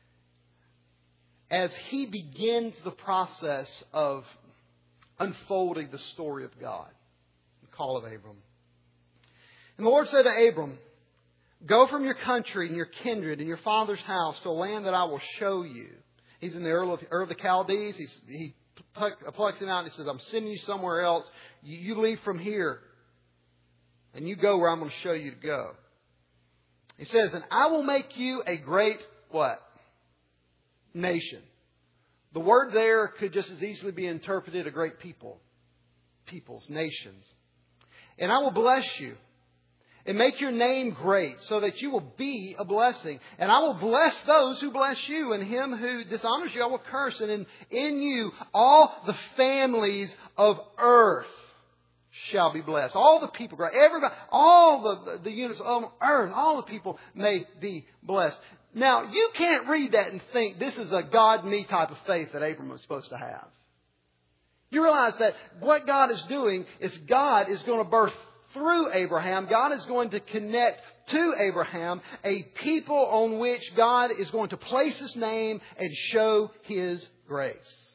as he begins the process of unfolding the story of God. The call of Abram. And the Lord said to Abram, "Go from your country and your kindred and your father's house to a land that I will show you." He's in the Ur of the Chaldees. He plucks him out and he says, "I'm sending you somewhere else. You leave from here and you go where I'm going to show you to go." He says, "And I will make you a great," what? Nation. The word there could just as easily be interpreted a great people. Peoples, nations. "And I will bless you and make your name great so that you will be a blessing. And I will bless those who bless you, and him who dishonors you I will curse. And in you all the families of earth shall be blessed." All the people, everybody, all the units of earth, all the people may be blessed. Now, you can't read that and think this is a God-me type of faith that Abram was supposed to have. You realize that what God is doing is God is going to birth through Abraham. God is going to connect to Abraham a people on which God is going to place His name and show His grace.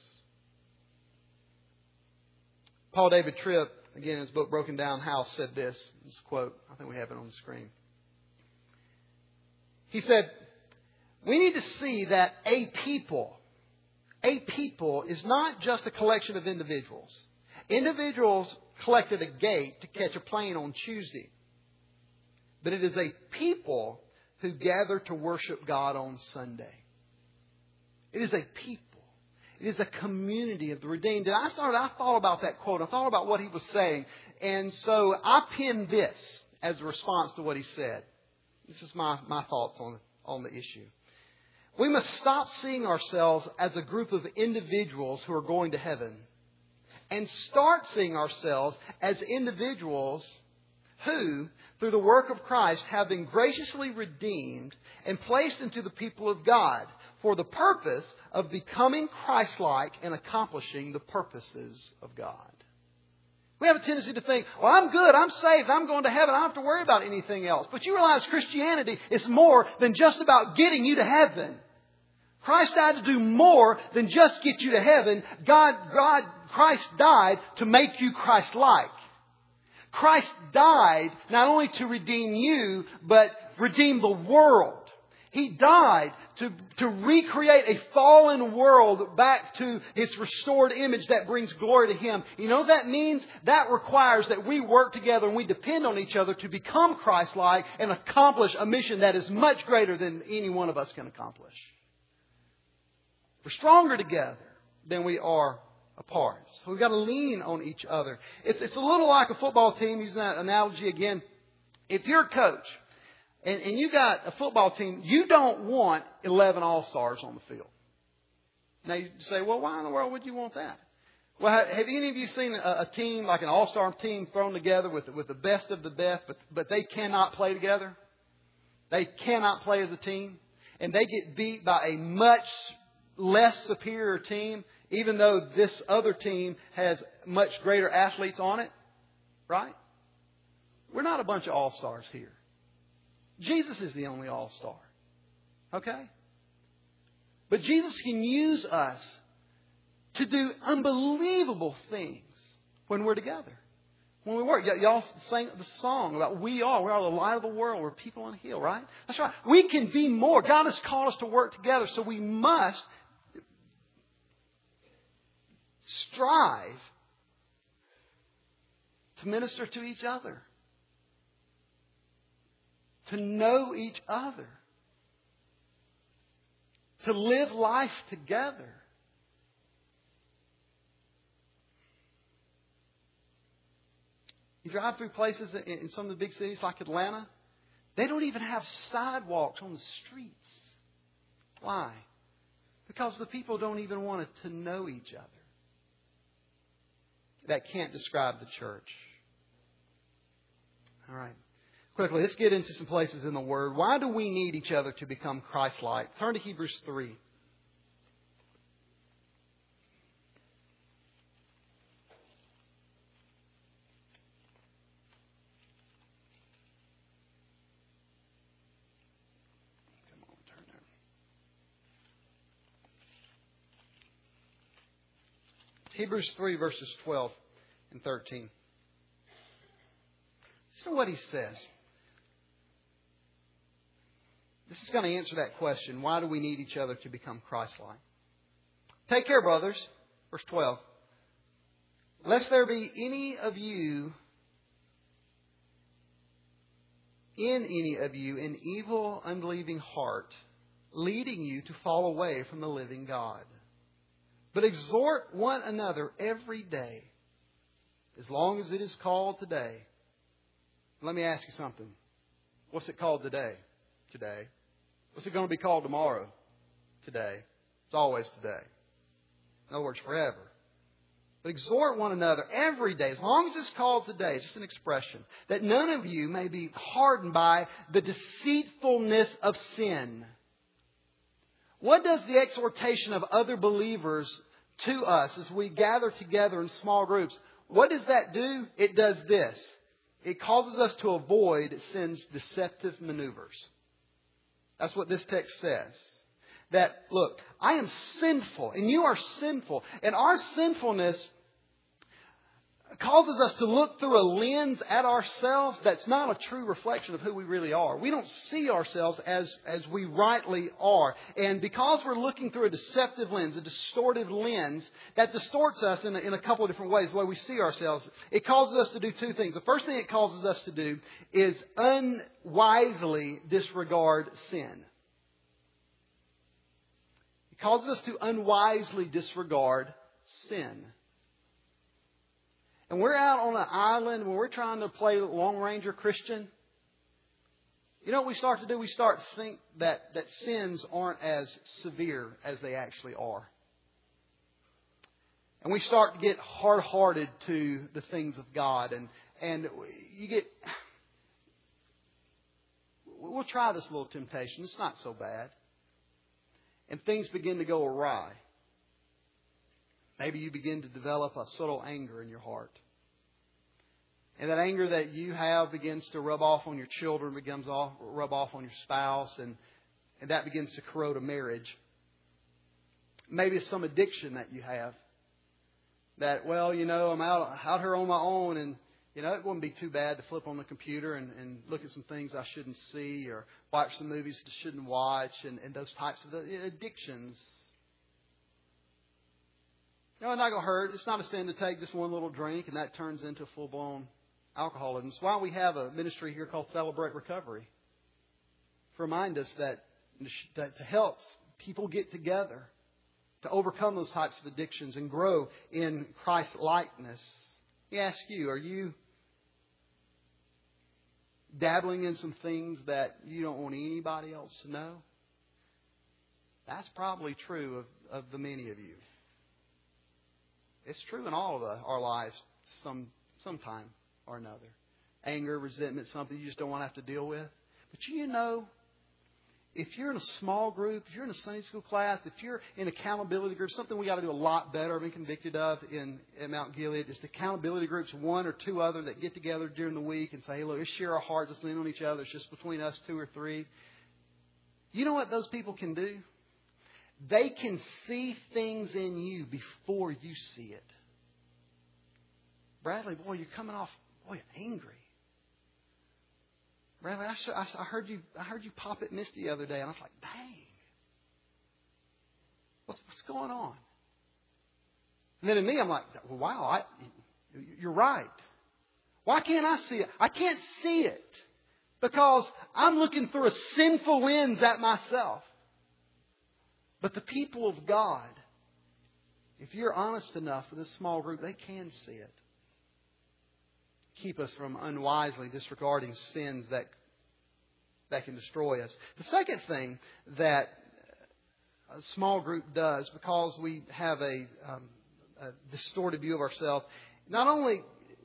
Paul David Tripp, again in his book Broken Down House, said this. This quote, I think we have it on the screen. He said, "We need to see that a people is not just a collection of individuals. Individuals collect at a gate to catch a plane on Tuesday. But it is a people who gather to worship God on Sunday. It is a people. It is a community of the redeemed." And I thought about that quote. I thought about what he was saying. And so I pinned this as a response to what he said. This is my thoughts on the issue. We must stop seeing ourselves as a group of individuals who are going to heaven and start seeing ourselves as individuals who, through the work of Christ, have been graciously redeemed and placed into the people of God for the purpose of becoming Christ-like and accomplishing the purposes of God. We have a tendency to think, well, I'm good, I'm saved, I'm going to heaven, I don't have to worry about anything else. But you realize Christianity is more than just about getting you to heaven. Christ died to do more than just get you to heaven. Christ died to make you Christ-like. Christ died not only to redeem you, but redeem the world. He died to recreate a fallen world back to its restored image that brings glory to Him. You know what that means? That requires that we work together and we depend on each other to become Christ-like and accomplish a mission that is much greater than any one of us can accomplish. We're stronger together than we are apart. So we've got to lean on each other. It's a little like a football team, using that analogy again. If you're a coach and you got a football team, you don't want 11 all-stars on the field. Now you say, well, why in the world would you want that? Well, have any of you seen a team, like an all-star team thrown together with the best of the best, but they cannot play together? They cannot play as a team. And they get beat by a much less superior team, even though this other team has much greater athletes on it. Right? We're not a bunch of all-stars here. Jesus is the only all-star. Okay? But Jesus can use us to do unbelievable things when we're together. When we work. Y'all sang the song about we are the light of the world. We're people on a hill, right? That's right. We can be more. God has called us to work together, so we must strive to minister to each other. To know each other. To live life together. You drive through places in some of the big cities like Atlanta, they don't even have sidewalks on the streets. Why? Because the people don't even want to know each other. That can't describe the church. All right. Quickly, let's get into some places in the Word. Why do we need each other to become Christ-like? Turn to Hebrews 3. Come on, turn there. Hebrews 3, verses 12 and 13. Listen to what he says. This is going to answer that question. Why do we need each other to become Christ-like? Take care, brothers. Verse 12. Lest there be any of you an evil, unbelieving heart, leading you to fall away from the living God. But exhort one another every day, as long as it is called today. Let me ask you something. What's it called today? Today. What's it going to be called tomorrow? Today. It's always today. In other words, forever. But exhort one another every day, as long as it's called today, it's just an expression, that none of you may be hardened by the deceitfulness of sin. What does the exhortation of other believers to us as we gather together in small groups, what does that do? It does this. It causes us to avoid sin's deceptive maneuvers. That's what this text says. That, look, I am sinful and you are sinful. And our sinfulness causes us to look through a lens at ourselves that's not a true reflection of who we really are. We don't see ourselves as we rightly are. And because we're looking through a deceptive lens, a distorted lens, that distorts us in a couple of different ways, the way we see ourselves. It causes us to do two things. The first thing it causes us to do is unwisely disregard sin. It causes us to unwisely disregard sin. And we're out on an island when we're trying to play Lone Ranger Christian. You know what we start to do? We start to think that sins aren't as severe as they actually are. And we start to get hard-hearted to the things of God. And you get... We'll try this little temptation. It's not so bad. And things begin to go awry. Maybe you begin to develop a subtle anger in your heart. And that anger that you have begins to rub off on your children, rub off on your spouse, and that begins to corrode a marriage. Maybe it's some addiction that you have. That, well, you know, I'm out here on my own, You know, it wouldn't be too bad to flip on the computer and look at some things I shouldn't see, or watch some movies I shouldn't watch, and those types of addictions. You know, it's not going to hurt. It's not a sin to take just one little drink, and that turns into full-blown alcoholism. It's why we have a ministry here called Celebrate Recovery, to remind us that to help people get together, to overcome those types of addictions and grow in Christ-likeness. Let me ask you, are you dabbling in some things that you don't want anybody else to know? That's probably true of the many of you. It's true in all of our lives sometime or another. Anger, resentment, something you just don't want to have to deal with. But you know, if you're in a small group, if you're in a Sunday school class, if you're in accountability groups, something we got to do a lot better, I've been convicted of at Mount Gilead, is the accountability groups, one or two other that get together during the week and say, hey, look, let's share our hearts, let's lean on each other. It's just between us, two or three. You know what those people can do? They can see things in you before you see it. Bradley, boy, you're coming off, angry. Bradley, I heard you pop at Misty the other day, and I was like, dang. What's going on? And then in me, I'm like, well, wow, you're right. Why can't I see it? I can't see it because I'm looking through a sinful lens at myself. But the people of God, if you're honest enough with this small group, they can see it. Keep us from unwisely disregarding sins that can destroy us. The second thing that a small group does, because we have a distorted view of ourselves, not only,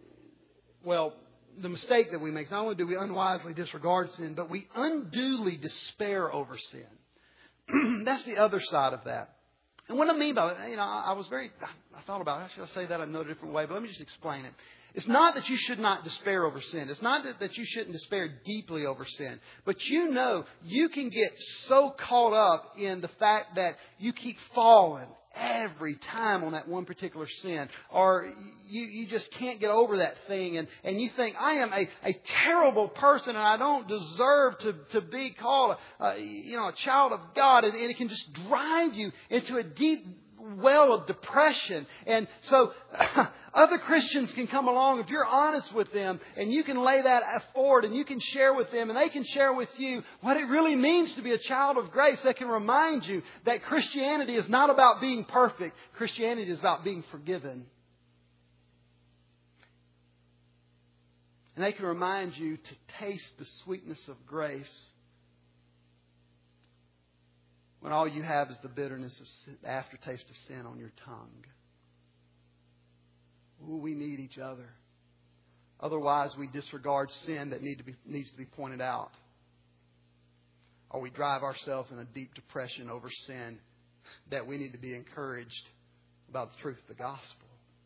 the mistake that we make, not only do we unwisely disregard sin, but we unduly despair over sin. That's the other side of that. And what I mean by it, I thought about it. Should I say that in another different way? But let me just explain it. It's not that you should not despair over sin. It's not that you shouldn't despair deeply over sin. But you can get so caught up in the fact that you keep falling every time on that one particular sin. Or you just can't get over that thing. And you think, I am a terrible person and I don't deserve to be called a child of God. And it can just drive you into a deep well of depression. And so other Christians can come along if you're honest with them, and you can lay that forward and you can share with them and they can share with you what it really means to be a child of grace. They can remind you that Christianity is not about being perfect. Christianity is about being forgiven. And they can remind you to taste the sweetness of grace when all you have is the bitterness of sin, the aftertaste of sin on your tongue. Ooh, we need each other. Otherwise, we disregard sin that needs to be pointed out. Or we drive ourselves in a deep depression over sin that we need to be encouraged about the truth of the gospel.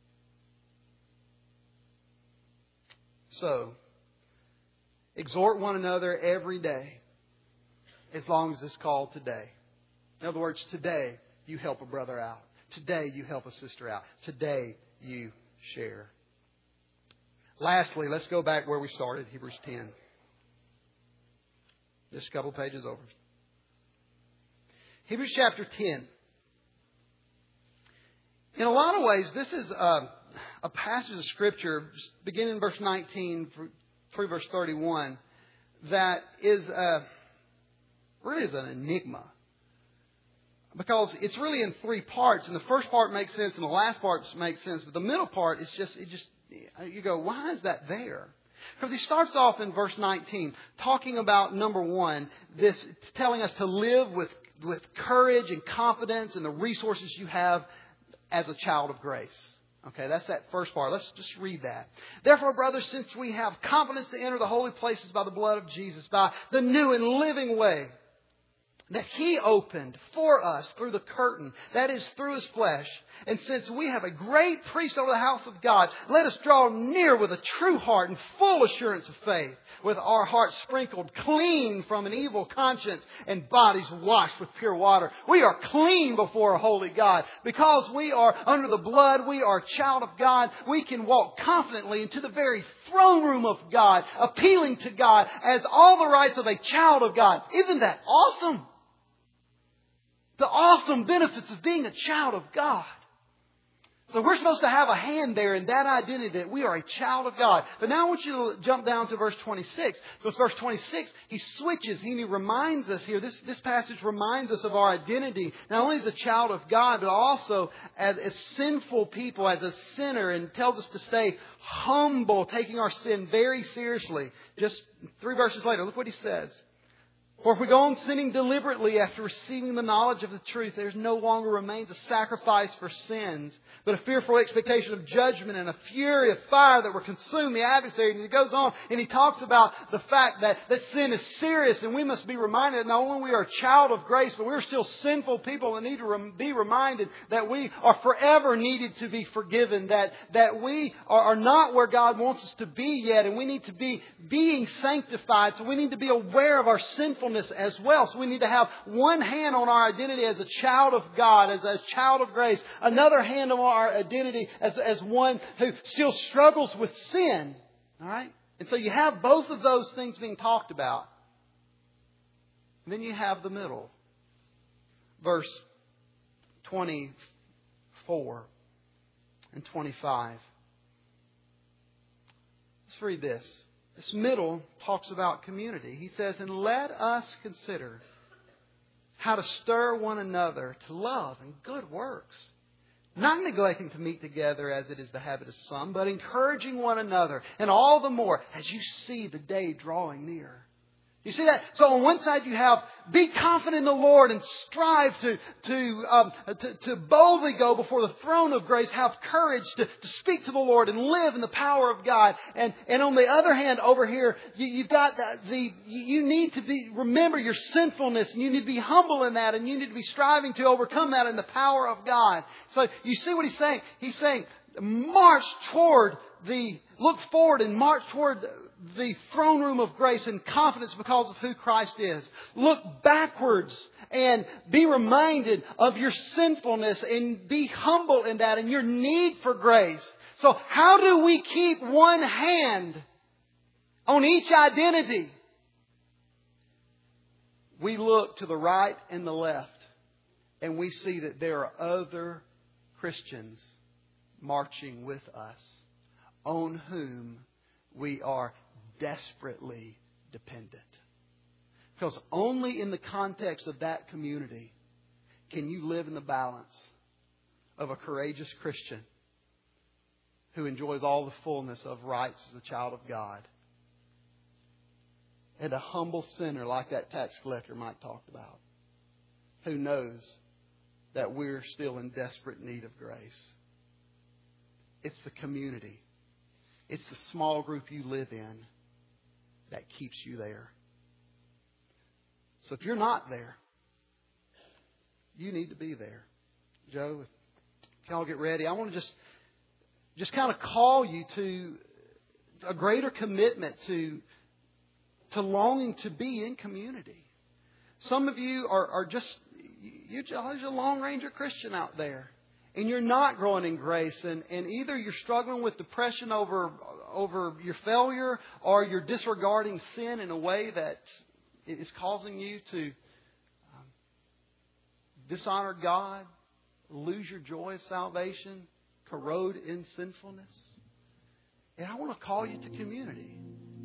So, exhort one another every day, as long as it's called today. In other words, today you help a brother out. Today you help a sister out. Today you share. Lastly, let's go back where we started, Hebrews 10. Just a couple pages over. Hebrews chapter 10. In a lot of ways, this is a passage of Scripture, beginning in verse 19 through verse 31, that is really is an enigma. Because it's really in three parts, and the first part makes sense, and the last part makes sense, but the middle part is you go, why is that there? Because he starts off in verse 19 talking about, number one, this telling us to live with courage and confidence in the resources you have as a child of grace. Okay, that's that first part. Let's just read that. Therefore, brothers, since we have confidence to enter the holy places by the blood of Jesus, by the new and living way that He opened for us through the curtain, that is, through His flesh. And since we have a great priest over the house of God, let us draw near with a true heart and full assurance of faith, with our hearts sprinkled clean from an evil conscience and bodies washed with pure water. We are clean before a holy God. Because we are under the blood, we are a child of God. We can walk confidently into the very throne room of God, appealing to God as all the rights of a child of God. Isn't that awesome? The awesome benefits of being a child of God. So we're supposed to have a hand there in that identity that we are a child of God. But now I want you to jump down to verse 26. Because verse 26, he switches. He reminds us here. This passage reminds us of our identity. Not only as a child of God, but also as sinful people, as a sinner. And tells us to stay humble, taking our sin very seriously. Just 3 verses later, look what he says. For if we go on sinning deliberately after receiving the knowledge of the truth, there no longer remains a sacrifice for sins, but a fearful expectation of judgment and a fury of fire that will consume the adversary. And he goes on and he talks about the fact that sin is serious, and we must be reminded that not only we are a child of grace, but we're still sinful people and need to be reminded that we are forever needed to be forgiven, that we are not where God wants us to be yet, and we need to be being sanctified. So we need to be aware of our sinfulness as well. So we need to have one hand on our identity as a child of God, as a child of grace. Another hand on our identity as one who still struggles with sin. All right? And so you have both of those things being talked about. And then you have the middle. Verse 24 and 25. Let's read this. This middle talks about community. He says, and let us consider how to stir one another to love and good works, not neglecting to meet together as it is the habit of some, but encouraging one another, and all the more as you see the day drawing near. You see that? So on one side you have be confident in the Lord and strive to boldly go before the throne of grace. Have courage to speak to the Lord and live in the power of God. And on the other hand, over here, you've got you need to remember your sinfulness, and you need to be humble in that, and you need to be striving to overcome that in the power of God. So you see what he's saying? He's saying, look forward and march toward the throne room of grace and confidence because of who Christ is. Look backwards and be reminded of your sinfulness and be humble in that and your need for grace. So how do we keep one hand on each identity? We look to the right and the left, and we see that there are other Christians marching with us on whom we are desperately dependent. Because only in the context of that community can you live in the balance of a courageous Christian who enjoys all the fullness of rights as a child of God, and a humble sinner like that tax collector Mike talked about, who knows that we're still in desperate need of grace. It's the community. It's the small group you live in that keeps you there. So if you're not there, you need to be there. Joe, if y'all get ready, I want to just kind of call you to a greater commitment to longing to be in community. Some of you are just, there's a Lone Ranger Christian out there, and you're not growing in grace, and either you're struggling with depression over your failure, or you're disregarding sin in a way that is causing you to dishonor God, lose your joy of salvation, corrode in sinfulness. And I want to call you to community.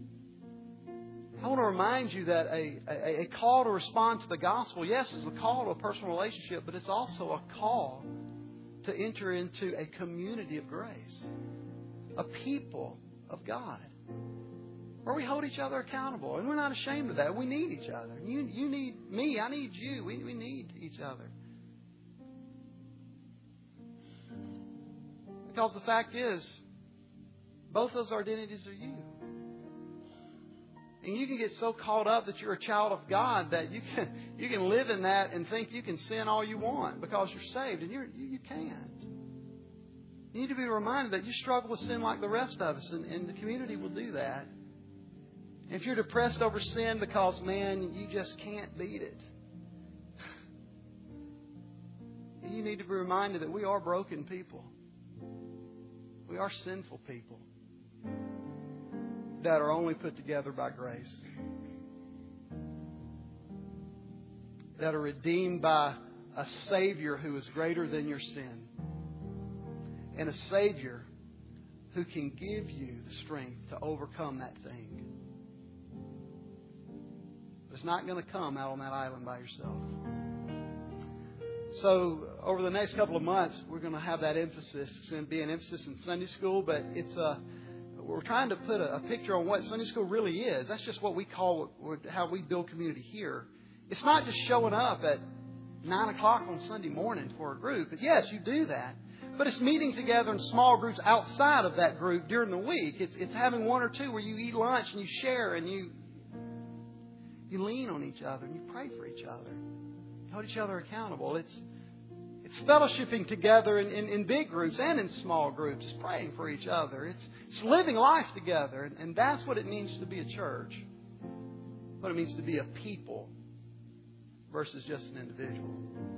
I want to remind you that a call to respond to the gospel, yes, is a call to a personal relationship, but it's also a call to enter into a community of grace, a people of God, where we hold each other accountable, and we're not ashamed of that. We need each other. You need me. I need you. We need each other. Because the fact is, both those identities are you. And you can get so caught up that you're a child of God that you can live in that and think you can sin all you want because you're saved, and you can't. You need to be reminded that you struggle with sin like the rest of us, and the community will do that. If you're depressed over sin because, man, you just can't beat it, you need to be reminded that we are broken people. We are sinful people that are only put together by grace, that are redeemed by a Savior who is greater than your sin, and a Savior who can give you the strength to overcome that thing. It's not going to come out on that island by yourself. So over the next couple of months, we're going to have that emphasis. It's going to be an emphasis in Sunday school, but we're trying to put a picture on what Sunday school really is. That's just what we call how we build community here. It's not just showing up at 9 o'clock on Sunday morning for a group. But yes, you do that. But it's meeting together in small groups outside of that group during the week. It's having one or two where you eat lunch and you share and you lean on each other and you pray for each other. You hold each other accountable. It's fellowshipping together in big groups and in small groups. It's praying for each other. It's living life together. And that's what it means to be a church. What it means to be a people versus just an individual.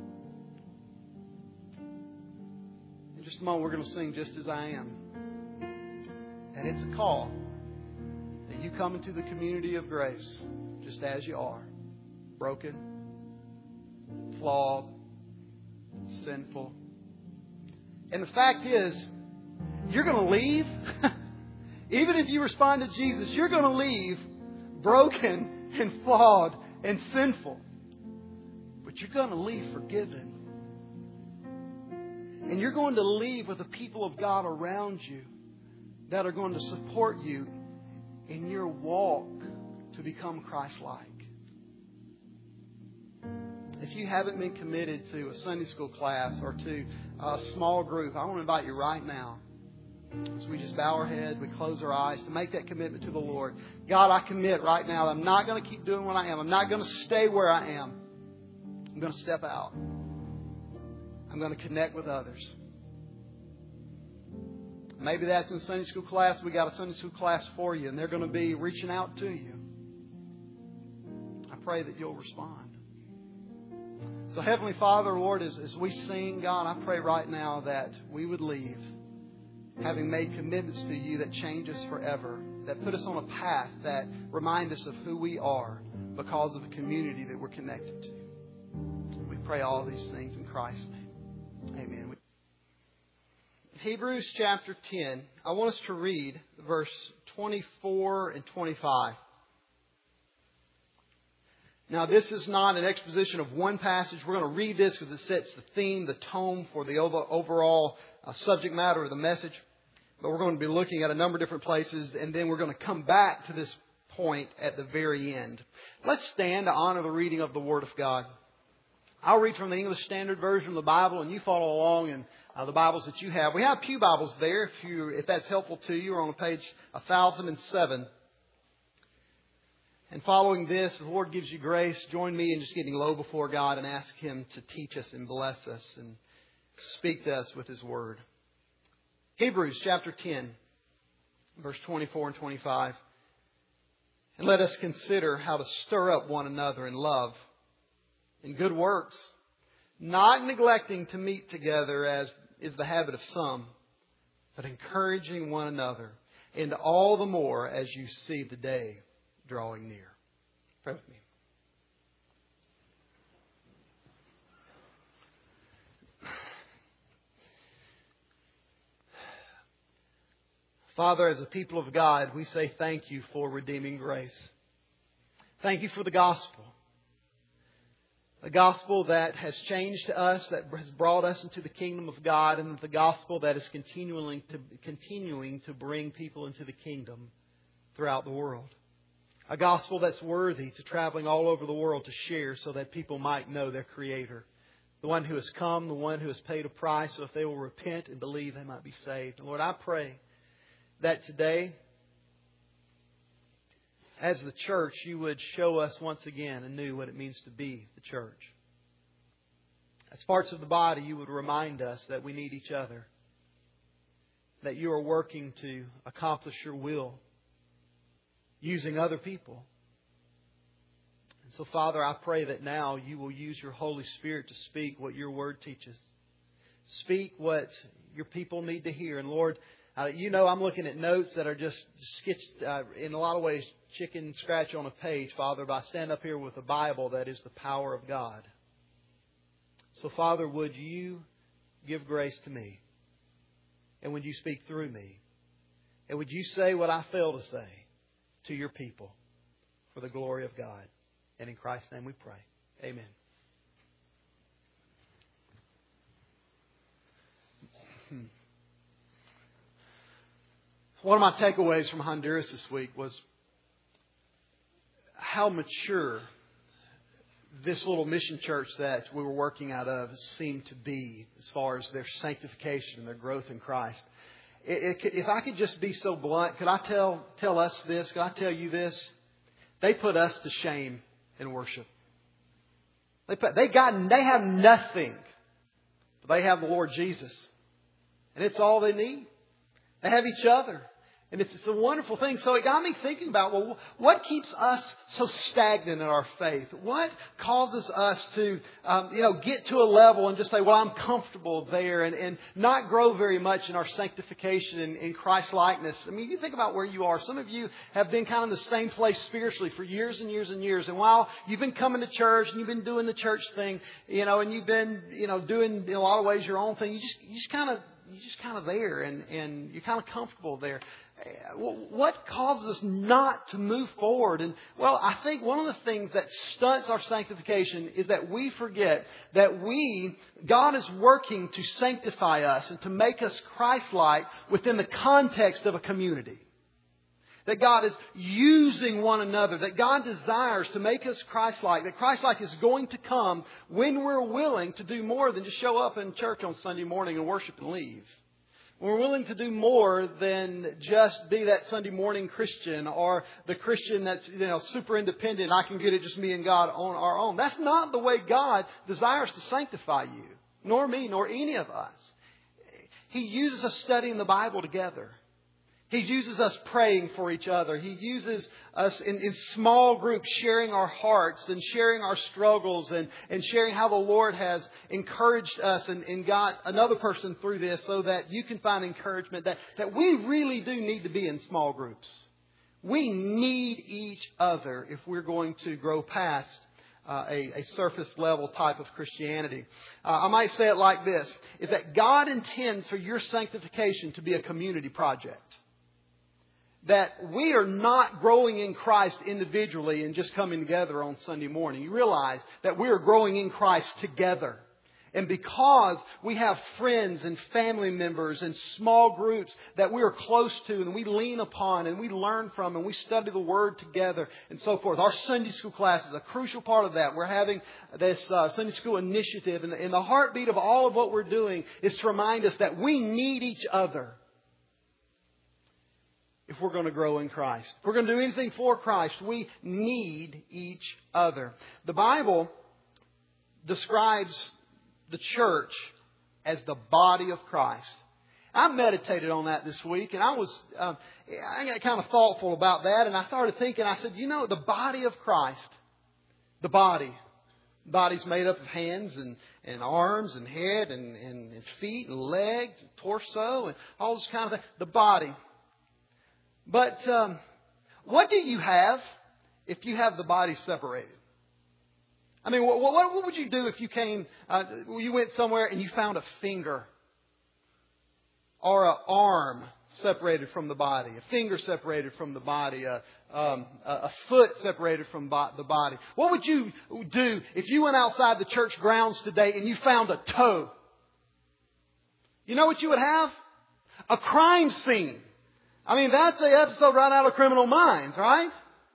In just a moment, we're going to sing Just As I Am. And it's a call that you come into the community of grace just as you are. Broken, flawed, sinful. And the fact is, you're going to leave. Even if you respond to Jesus, you're going to leave broken and flawed and sinful. But you're going to leave forgiven. And you're going to leave with the people of God around you that are going to support you in your walk to become Christ-like. If you haven't been committed to a Sunday school class or to a small group, I want to invite you right now, as we just bow our head, we close our eyes, to make that commitment to the Lord. God, I commit right now that I'm not going to keep doing what I am. I'm not going to stay where I am. I'm going to step out. I'm going to connect with others. Maybe that's in Sunday school class. We got a Sunday school class for you, and they're going to be reaching out to you. I pray that you'll respond. So Heavenly Father, Lord, as we sing, God, I pray right now that we would leave having made commitments to you that change us forever, that put us on a path that remind us of who we are because of the community that we're connected to. We pray all these things in Christ's name. Amen. Hebrews chapter 10, I want us to read verse 24 and 25. Now, this is not an exposition of one passage. We're going to read this because it sets the theme, the tone for the overall subject matter of the message. But we're going to be looking at a number of different places, and then we're going to come back to this point at the very end. Let's stand to honor the reading of the Word of God. I'll read from the English Standard Version of the Bible, and you follow along in the Bibles that you have. We have pew Bibles there, if that's helpful to you. We're on page 1007. And following this, if the Lord gives you grace, join me in just getting low before God and ask Him to teach us and bless us and speak to us with His Word. Hebrews chapter 10, verse 24 and 25. And let us consider how to stir up one another in love, in good works, not neglecting to meet together as is the habit of some, but encouraging one another, and all the more as you see the day drawing near. Pray with me. Father, as a people of God, we say thank you for redeeming grace. Thank you for the gospel. A gospel that has changed us, that has brought us into the kingdom of God, and the gospel that is continuing to bring people into the kingdom throughout the world. A gospel that's worthy to traveling all over the world to share so that people might know their Creator. The one who has come, the one who has paid a price, so if they will repent and believe, they might be saved. And Lord, I pray that today, as the church, you would show us once again anew what it means to be the church. As parts of the body, you would remind us that we need each other. That you are working to accomplish your will. using other people. And so, Father, I pray that now You will use Your Holy Spirit to speak what Your Word teaches. Speak what Your people need to hear. And Lord, You know I'm looking at notes that are just sketched, in a lot of ways, chicken scratch on a page, Father, but I stand up here with a Bible that is the power of God. So, Father, would You give grace to me? And would You speak through me? And would You say what I fail to say to Your people for the glory of God? And in Christ's name we pray. Amen. One of my takeaways from Honduras this week was how mature this little mission church that we were working out of seemed to be as far as their sanctification and their growth in Christ. If I could just be so blunt, could I tell us this? Could I tell you this? They put us to shame in worship. They have nothing, but they have the Lord Jesus, and it's all they need. They have each other. And it's a wonderful thing. So it got me thinking about, well, what keeps us so stagnant in our faith? What causes us to, get to a level and just say, well, I'm comfortable there and not grow very much in our sanctification in Christ-likeness? I mean, you think about where you are. Some of you have been kind of in the same place spiritually for years and years and years. And while you've been coming to church and you've been doing the church thing, and you've been, doing in a lot of ways your own thing, you're just kind of there and you're kind of comfortable there. What causes us not to move forward? And well, I think one of the things that stunts our sanctification is that we forget that God is working to sanctify us and to make us Christ-like within the context of a community. That God is using one another. That God desires to make us Christ-like. That Christ-like is going to come when we're willing to do more than just show up in church on Sunday morning and worship and leave. We're willing to do more than just be that Sunday morning Christian or the Christian that's, super independent. I can get it just me and God on our own. That's not the way God desires to sanctify you, nor me, nor any of us. He uses us studying the Bible together. He uses us praying for each other. He uses us in small groups sharing our hearts and sharing our struggles and sharing how the Lord has encouraged us and got another person through this so that you can find encouragement that we really do need to be in small groups. We need each other if we're going to grow past a surface level type of Christianity. I might say it like this, is that God intends for your sanctification to be a community project. That we are not growing in Christ individually and just coming together on Sunday morning. You realize that we are growing in Christ together. And because we have friends and family members and small groups that we are close to and we lean upon and we learn from and we study the Word together and so forth. Our Sunday school class is a crucial part of that. We're having this Sunday school initiative, and the heartbeat of all of what we're doing is to remind us that we need each other. If we're going to grow in Christ, if we're going to do anything for Christ, we need each other. The Bible describes the church as the body of Christ. I meditated on that this week, and I got kind of thoughtful about that, and I started thinking, I said, the body of Christ, the body's made up of hands and arms and head and feet and legs and torso and all this kind of thing. The body. But what do you have if you have the body separated? I mean, what would you do if you went somewhere and you found a finger or an arm separated from the body, a finger separated from the body, a foot separated from the body? What would you do if you went outside the church grounds today and you found a toe? You know what you would have? A crime scene. I mean, that's an episode right out of Criminal Minds, right?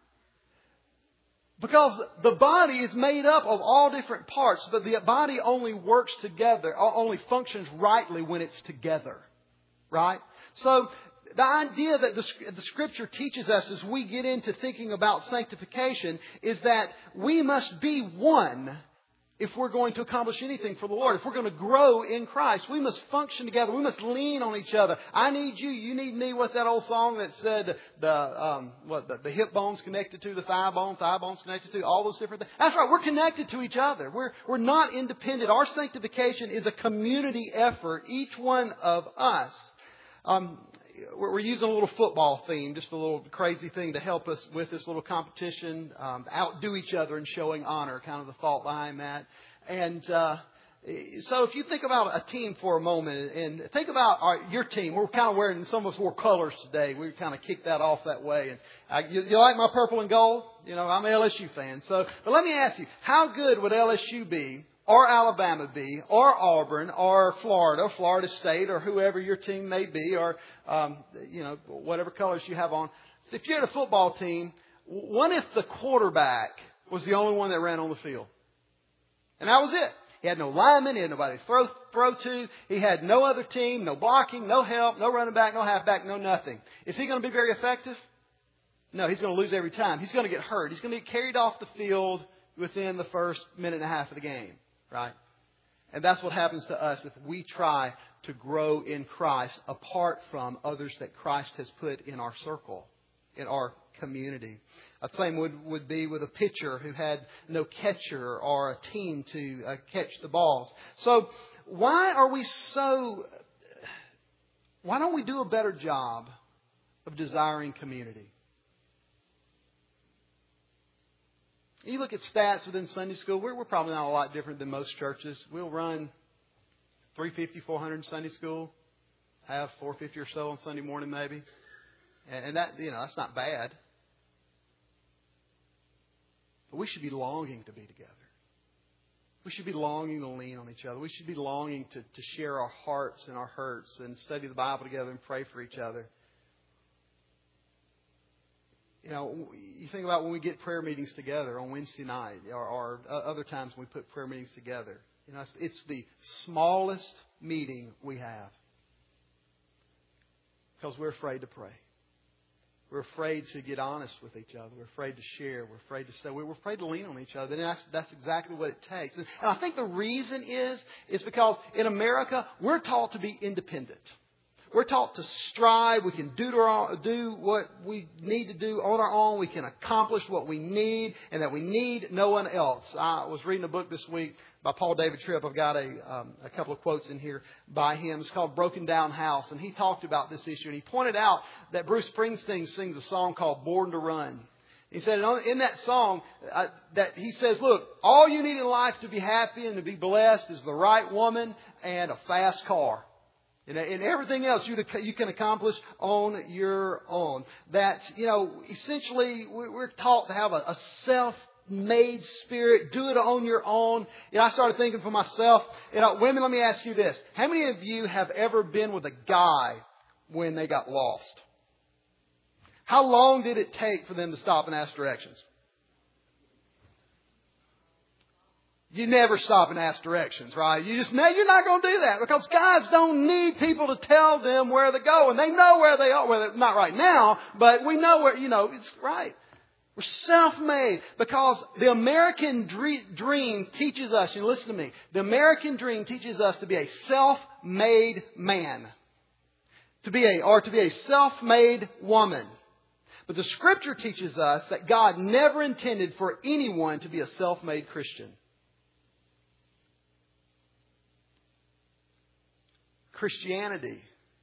Because the body is made up of all different parts, but the body only works together, only functions rightly when it's together, right? So the idea that the Scripture teaches us as we get into thinking about sanctification is that we must be one If we're going to accomplish anything for the Lord, if we're going to grow in Christ, we must function together. We must lean on each other. I need you. You need me. What's that old song that said the hip bone's connected to the thigh bone's connected to all those different things? That's right. We're connected to each other. We're not independent. Our sanctification is a community effort. Each one of us. We're using a little football theme, just a little crazy thing to help us with this little competition, outdo each other in showing honor, kind of the thought behind that. And so if you think about a team for a moment and think about your team, we're kind of wearing, some of us wore colors today. We kind of kicked that off that way. And you like my purple and gold? You know, I'm an LSU fan. But let me ask you, how good would LSU be, or Alabama be, or Auburn, or Florida State, or whoever your team may be, or whatever colors you have on. If you had a football team, what if the quarterback was the only one that ran on the field? And that was it. He had no lineman, he had nobody to throw to, he had no other team, no blocking, no help, no running back, no halfback, no nothing. Is he going to be very effective? No, he's going to lose every time. He's going to get hurt. He's going to get carried off the field within the first minute and a half of the game. Right? And that's what happens to us if we try to grow in Christ apart from others that Christ has put in our circle, in our community. The same would be with a pitcher who had no catcher or a team to catch the balls. So why don't we do a better job of desiring community? You look at stats within Sunday school, we're probably not a lot different than most churches. We'll run 350, 400 in Sunday school, have 450 or so on Sunday morning maybe. And that, that's not bad. But we should be longing to be together. We should be longing to lean on each other. We should be longing to share our hearts and our hurts and study the Bible together and pray for each other. You think about when we get prayer meetings together on Wednesday night or other times when we put prayer meetings together. It's the smallest meeting we have because we're afraid to pray. We're afraid to get honest with each other. We're afraid to share. We're afraid to stay. We're afraid to lean on each other. And that's exactly what it takes. And I think the reason is because in America, we're taught to be independent. We're taught to strive. We can do what we need to do on our own. We can accomplish what we need and that we need no one else. I was reading a book this week by Paul David Tripp. I've got a couple of quotes in here by him. It's called Broken Down House. And he talked about this issue. And he pointed out that Bruce Springsteen sings a song called Born to Run. He said in that song that he says, look, all you need in life to be happy and to be blessed is the right woman and a fast car. And everything else you can accomplish on your own. That, essentially we're taught to have a self-made spirit. Do it on your own. I started thinking for myself, women, let me ask you this. How many of you have ever been with a guy when they got lost? How long did it take for them to stop and ask directions? You never stop and ask directions, right? You're not going to do that because guys don't need people to tell them where to go. And they know where they are. Well, not right now, but we know where, it's right. We're self-made because the American dream teaches us, listen to me, the American dream teaches us to be a self-made man. To be a self-made woman. But the Scripture teaches us that God never intended for anyone to be a self-made Christian. Christianity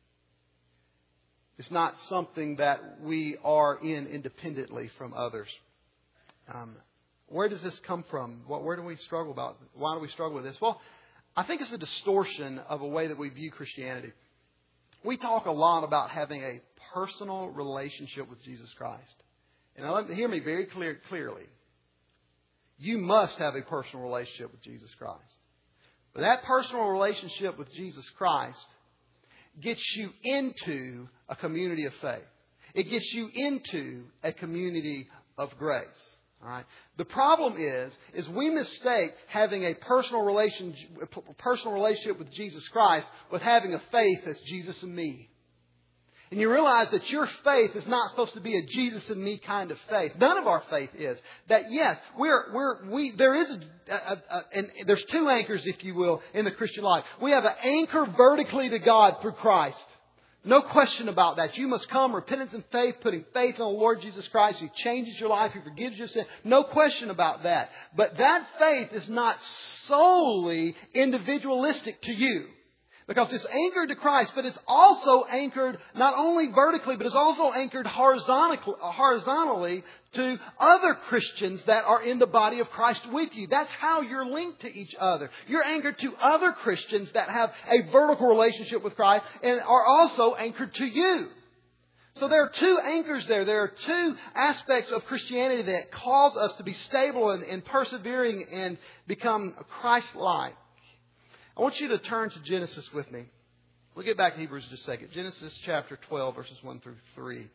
is not something that we are in independently from others. Where does this come from? Where do we struggle about? Why do we struggle with this? Well, I think it's a distortion of a way that we view Christianity. We talk a lot about having a personal relationship with Jesus Christ. And hear me very clearly. You must have a personal relationship with Jesus Christ. But that personal relationship with Jesus Christ gets you into a community of faith. It gets you into a community of grace. All right. The problem is we mistake having a personal relationship with Jesus Christ with having a faith that's Jesus and me. And you realize that your faith is not supposed to be a Jesus and me kind of faith. None of our faith is. That yes, there's two anchors, if you will, in the Christian life. We have an anchor vertically to God through Christ. No question about that. You must come, repentance and faith, putting faith in the Lord Jesus Christ. He changes your life. He forgives your sin. No question about that. But that faith is not solely individualistic to you. Because it's anchored to Christ, but it's also anchored not only vertically, but it's also anchored horizontally to other Christians that are in the body of Christ with you. That's how you're linked to each other. You're anchored to other Christians that have a vertical relationship with Christ and are also anchored to you. So there are two anchors there. There are two aspects of Christianity that cause us to be stable and persevering and become Christ-like. I want you to turn to Genesis with me. We'll get back to Hebrews in just a second. Genesis chapter 12, verses 1 through 3.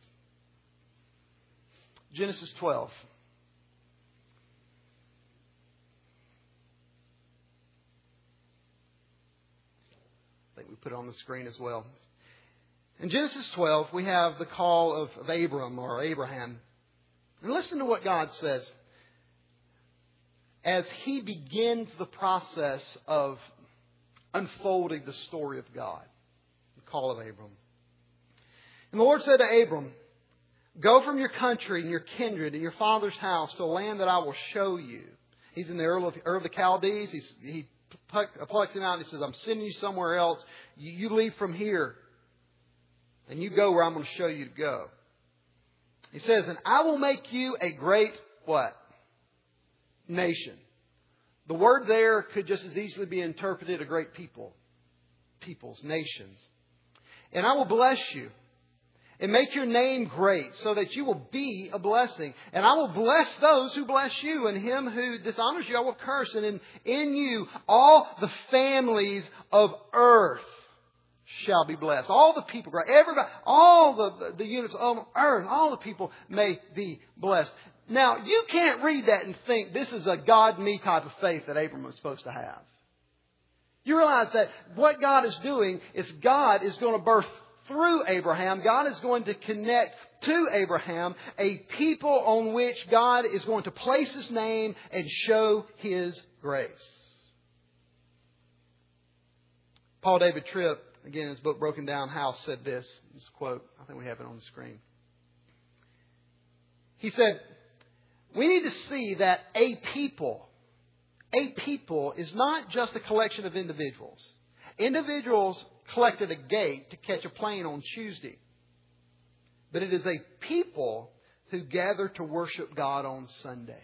Genesis 12. I think we put it on the screen as well. In Genesis 12, we have the call of Abram or Abraham. And listen to what God says as He begins the process of unfolding the story of God. The call of Abram. And the Lord said to Abram, "Go from your country and your kindred and your father's house to a land that I will show you." He's in the Ur of the Chaldees. He plucks him out and he says, "I'm sending you somewhere else. You leave from here and you go where I'm going to show you to go." He says, "And I will make you a great," what? Nation. The word there could just as easily be interpreted a great people. Peoples, nations. "And I will bless you and make your name great so that you will be a blessing. And I will bless those who bless you, and him who dishonors you I will curse. And in you all the families of earth shall be blessed." All the people, everybody, all the units of earth, all the people may be blessed. Now, you can't read that and think this is a God-me type of faith that Abram was supposed to have. You realize that what God is doing is God is going to birth through Abraham. God is going to connect to Abraham a people on which God is going to place His name and show His grace. Paul David Tripp, again in his book Broken Down House, said this. This quote, I think we have it on the screen. He said, "We need to see that a people is not just a collection of individuals. Individuals collect at a gate to catch a plane on Tuesday. But it is a people who gather to worship God on Sunday.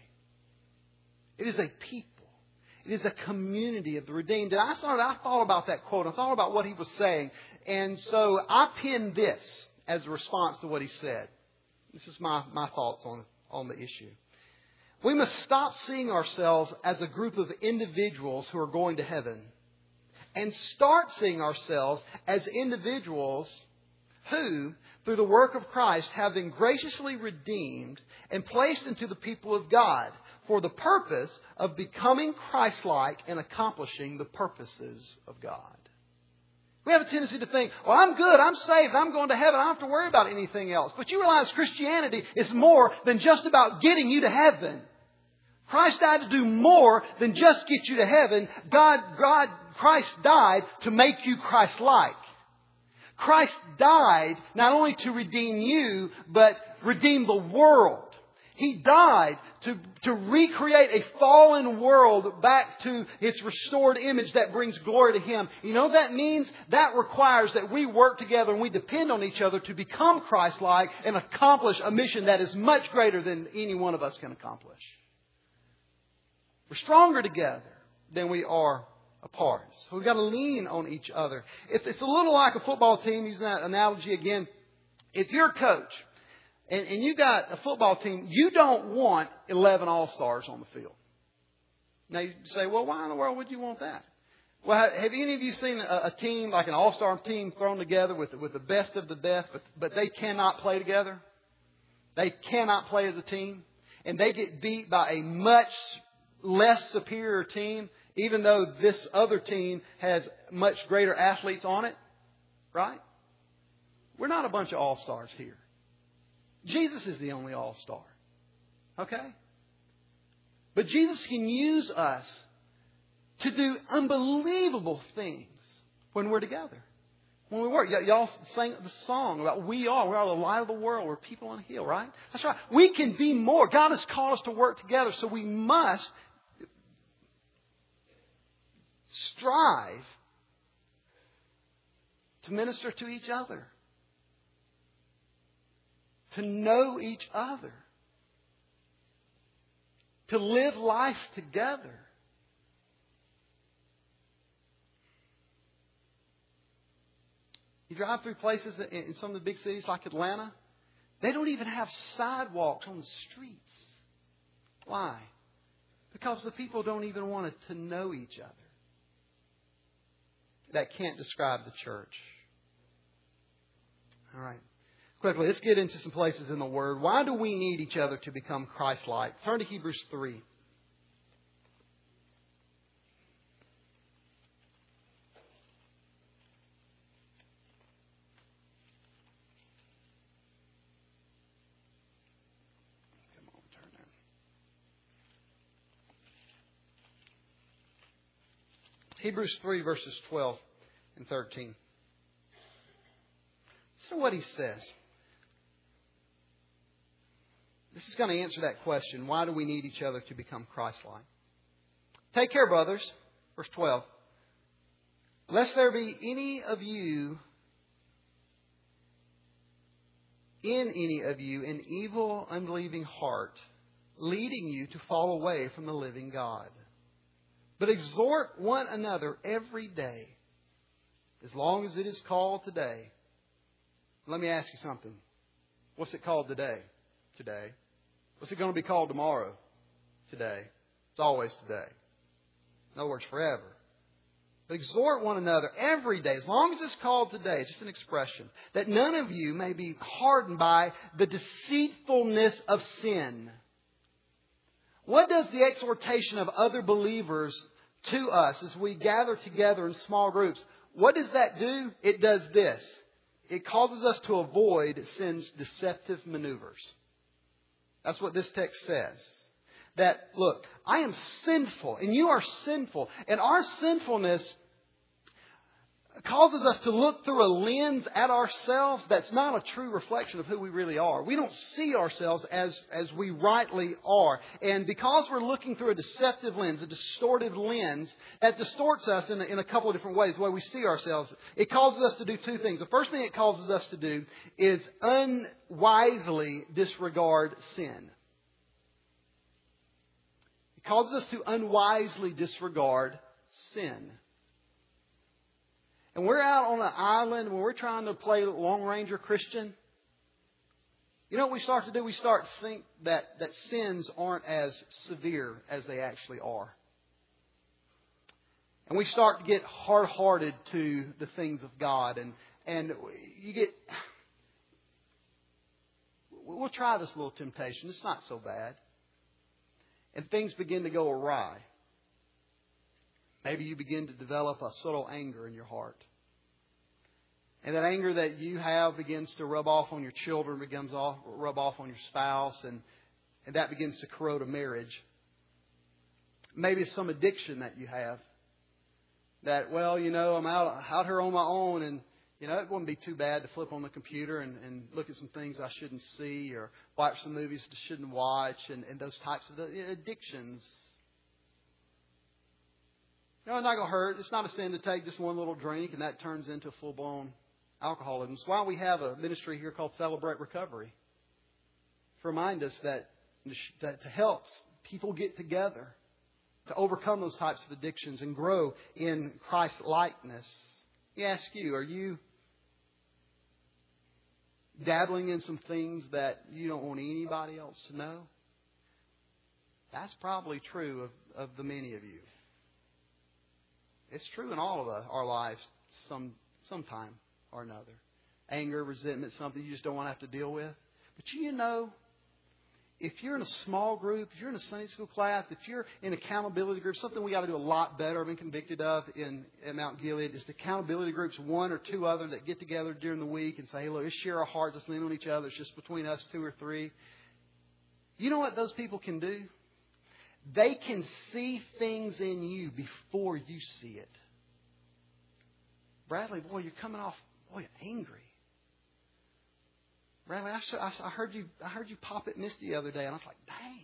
It is a people. It is a community of the redeemed." And I thought about that quote. I thought about what he was saying. And so I pinned this as a response to what he said. This is my thoughts on the issue. We must stop seeing ourselves as a group of individuals who are going to heaven and start seeing ourselves as individuals who, through the work of Christ, have been graciously redeemed and placed into the people of God for the purpose of becoming Christ-like and accomplishing the purposes of God. We have a tendency to think, well, I'm good, I'm saved, I'm going to heaven, I don't have to worry about anything else. But you realize Christianity is more than just about getting you to heaven. Christ died to do more than just get you to heaven. Christ died to make you Christ-like. Christ died not only to redeem you, but redeem the world. He died to recreate a fallen world back to its restored image that brings glory to Him. You know what that means? That requires that we work together and we depend on each other to become Christ-like and accomplish a mission that is much greater than any one of us can accomplish. We're stronger together than we are apart. So we've got to lean on each other. It's a little like a football team, using that analogy again. If you're a coach and you got a football team, you don't want 11 all-stars on the field. Now you say, well, why in the world would you want that? Well, have any of you seen a team, like an all-star team thrown together with the best of the best, but they cannot play together? They cannot play as a team. And they get beat by a much less superior team, even though this other team has much greater athletes on it. Right? We're not a bunch of all-stars here. Jesus is the only all-star. Okay? But Jesus can use us to do unbelievable things when we're together. When we work. Y'all sang the song about we are the light of the world. We're people on a hill, right? That's right. We can be more. God has called us to work together, so we must strive to minister to each other, to know each other, to live life together. You drive through places in some of the big cities like Atlanta, they don't even have sidewalks on the streets. Why? Because the people don't even want to know each other. That can't describe the church. All right. Quickly, let's get into some places in the Word. Why do we need each other to become Christ-like? Turn to Hebrews 3. Come on, turn there. Hebrews 3, verses 12 and 13. So what he says. This is going to answer that question. Why do we need each other to become Christ-like? Take care, brothers. Verse 12. Lest there be any of you an evil, unbelieving heart, leading you to fall away from the living God. But exhort one another every day, as long as it is called today. Let me ask you something. What's it called today? Today. What's it going to be called tomorrow? Today. It's always today. In other words, forever. But exhort one another every day, as long as it's called today. It's just an expression. That none of you may be hardened by the deceitfulness of sin. What does the exhortation of other believers to us as we gather together in small groups, what does that do? It does this. It causes us to avoid sin's deceptive maneuvers. That's what this text says. That, look, I am sinful and you are sinful. And our sinfulness causes us to look through a lens at ourselves that's not a true reflection of who we really are. We don't see ourselves as we rightly are. And because we're looking through a deceptive lens, a distorted lens, that distorts us in a couple of different ways, the way we see ourselves. It causes us to do two things. The first thing it causes us to do is unwisely disregard sin. It causes us to unwisely disregard sin. And we're out on an island when we're trying to play Lone Ranger Christian. You know what we start to do? We start to think that sins aren't as severe as they actually are. And we start to get hard-hearted to the things of God. And you get... We'll try this little temptation. It's not so bad. And things begin to go awry. Maybe you begin to develop a subtle anger in your heart. And that anger that you have begins to rub off on your children, rub off on your spouse, and that begins to corrode a marriage. Maybe it's some addiction that you have. That, well, I'm out here on my own, and it wouldn't be too bad to flip on the computer and look at some things I shouldn't see, or watch some movies I shouldn't watch, and those types of addictions. It's not going to hurt. It's not a sin to take just one little drink, and that turns into full-blown alcoholism. It's why we have a ministry here called Celebrate Recovery. To remind us that to help people get together, to overcome those types of addictions and grow in Christ-likeness. Let me ask you, are you dabbling in some things that you don't want anybody else to know? That's probably true of the many of you. It's true in all of our lives sometime or another. Anger, resentment, something you just don't want to have to deal with. But if you're in a small group, if you're in a Sunday school class, if you're in accountability group, something we got to do a lot better, I've been convicted of at Mount Gilead, is the accountability groups, one or two other that get together during the week and say, hey, look, let's share our hearts, let's lean on each other. It's just between us, two or three. You know what those people can do? They can see things in you before you see it. Bradley, boy, you're coming off, boy, angry. Bradley, I heard you pop at Misty the other day, and I was like, dang.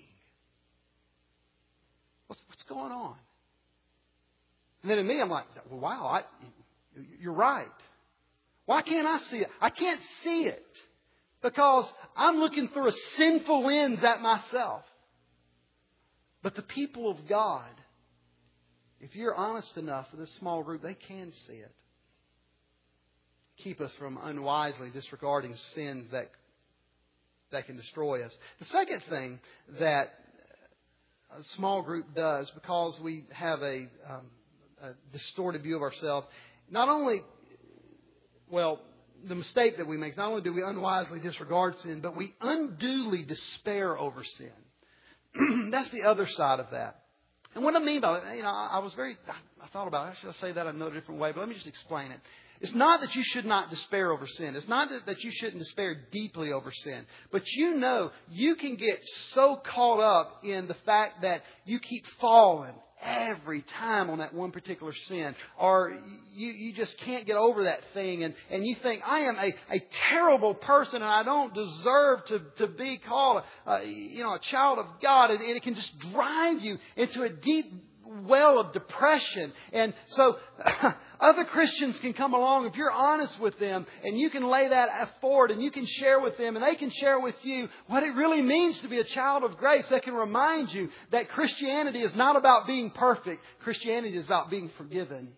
What's going on? And then in me, I'm like, well, wow, you're right. Why can't I see it? I can't see it because I'm looking through a sinful lens at myself. But the people of God, if you're honest enough in this small group, they can see it. Keep us from unwisely disregarding sins that can destroy us. The second thing that a small group does, because we have a distorted view of ourselves, not only, well, the mistake that we make, not only do we unwisely disregard sin, but we unduly despair over sin. That's the other side of that. And what I mean by that, I thought about it. Should I say that another different way? But let me just explain it. It's not that you should not despair over sin. It's not that you shouldn't despair deeply over sin. But you can get so caught up in the fact that you keep falling every time on that one particular sin. Or you just can't get over that thing. And you think, I am a terrible person and I don't deserve to be called a child of God. And it can just drive you into a deep well of depression. And so other Christians can come along if you're honest with them and you can lay that forward and you can share with them and they can share with you what it really means to be a child of grace. They can remind you that Christianity is not about being perfect. Christianity is about being forgiven.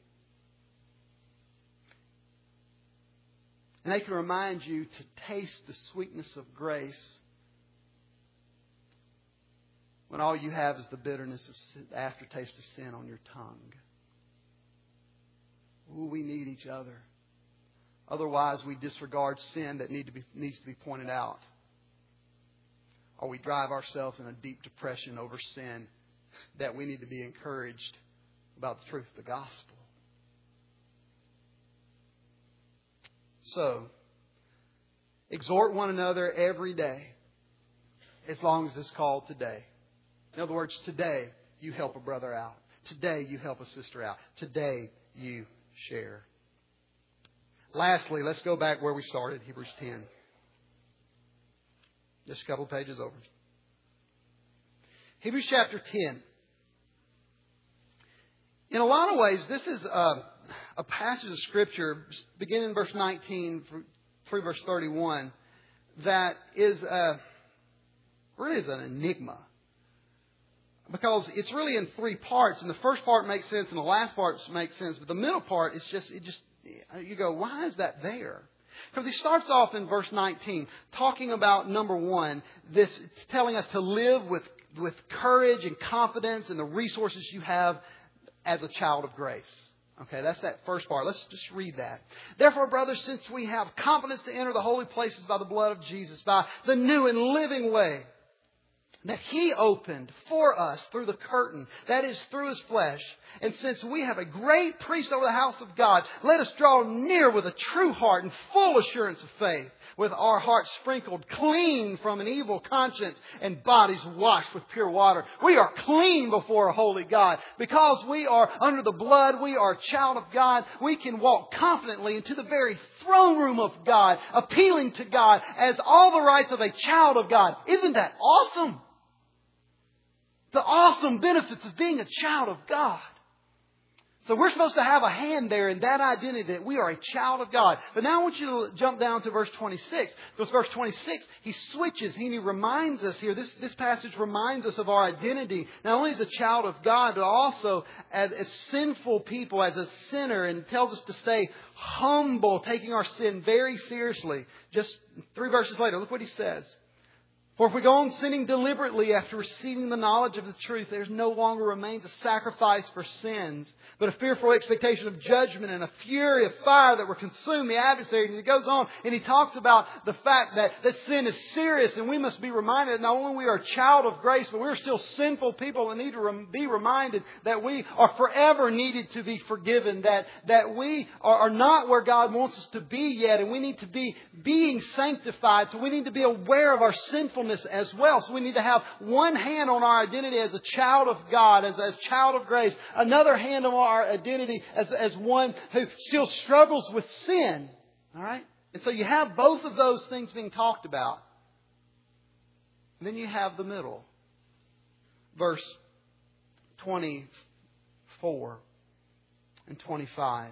And they can remind you to taste the sweetness of grace when all you have is the bitterness of the aftertaste of sin on your tongue. Ooh, we need each other. Otherwise, we disregard sin that needs to be pointed out. Or we drive ourselves in a deep depression over sin that we need to be encouraged about the truth of the gospel. So, exhort one another every day, as long as it's called today. In other words, today you help a brother out. Today you help a sister out. Today you share. Lastly, let's go back where we started, Hebrews 10. Just a couple of pages over. Hebrews chapter 10. In a lot of ways, this is a passage of Scripture, beginning in verse 19 through verse 31, that is really is an enigma. Because it's really in three parts. And the first part makes sense and the last part makes sense. But the middle part is you go, why is that there? Because he starts off in verse 19 talking about, number one, this telling us to live with courage and confidence in the resources you have as a child of grace. Okay, that's that first part. Let's just read that. Therefore, brothers, since we have confidence to enter the holy places by the blood of Jesus, by the new and living way that He opened for us through the curtain, that is, through His flesh. And since we have a great priest over the house of God, let us draw near with a true heart and full assurance of faith, with our hearts sprinkled clean from an evil conscience and bodies washed with pure water. We are clean before a holy God. Because we are under the blood, we are a child of God. We can walk confidently into the very throne room of God, appealing to God as all the rights of a child of God. Isn't that awesome? The awesome benefits of being a child of God. So we're supposed to have a hand there in that identity that we are a child of God. But now I want you to jump down to verse 26. Because verse 26, he switches. He reminds us here. This passage reminds us of our identity. Not only as a child of God, but also as sinful people, as a sinner. And tells us to stay humble, taking our sin very seriously. Just 3 verses later, look what he says. For if we go on sinning deliberately after receiving the knowledge of the truth, there no longer remains a sacrifice for sins, but a fearful expectation of judgment and a fury of fire that will consume the adversary. And he goes on and he talks about the fact that sin is serious, and we must be reminded that not only we are a child of grace, but we're still sinful people and need to be reminded that we are forever needed to be forgiven, that we are not where God wants us to be yet, and we need to be being sanctified. So we need to be aware of our sinfulness as well. So we need to have one hand on our identity as a child of God, as a child of grace. Another hand on our identity as one who still struggles with sin. All right? And so you have both of those things being talked about. And then you have the middle. Verse 24 and 25.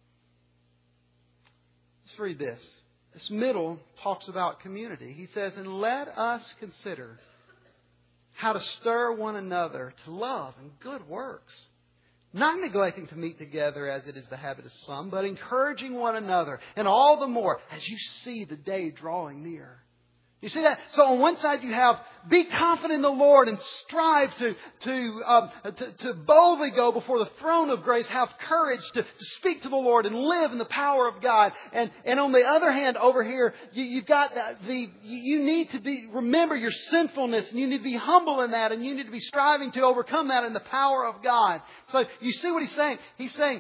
Let's read this. This middle talks about community. He says, and let us consider how to stir one another to love and good works, not neglecting to meet together as it is the habit of some, but encouraging one another, and all the more as you see the day drawing near. You see that? So on one side you have be confident in the Lord and strive to boldly go before the throne of grace. Have courage to speak to the Lord and live in the power of God. And on the other hand, over here, you've got you need to remember your sinfulness, and you need to be humble in that, and you need to be striving to overcome that in the power of God. So you see what he's saying? He's saying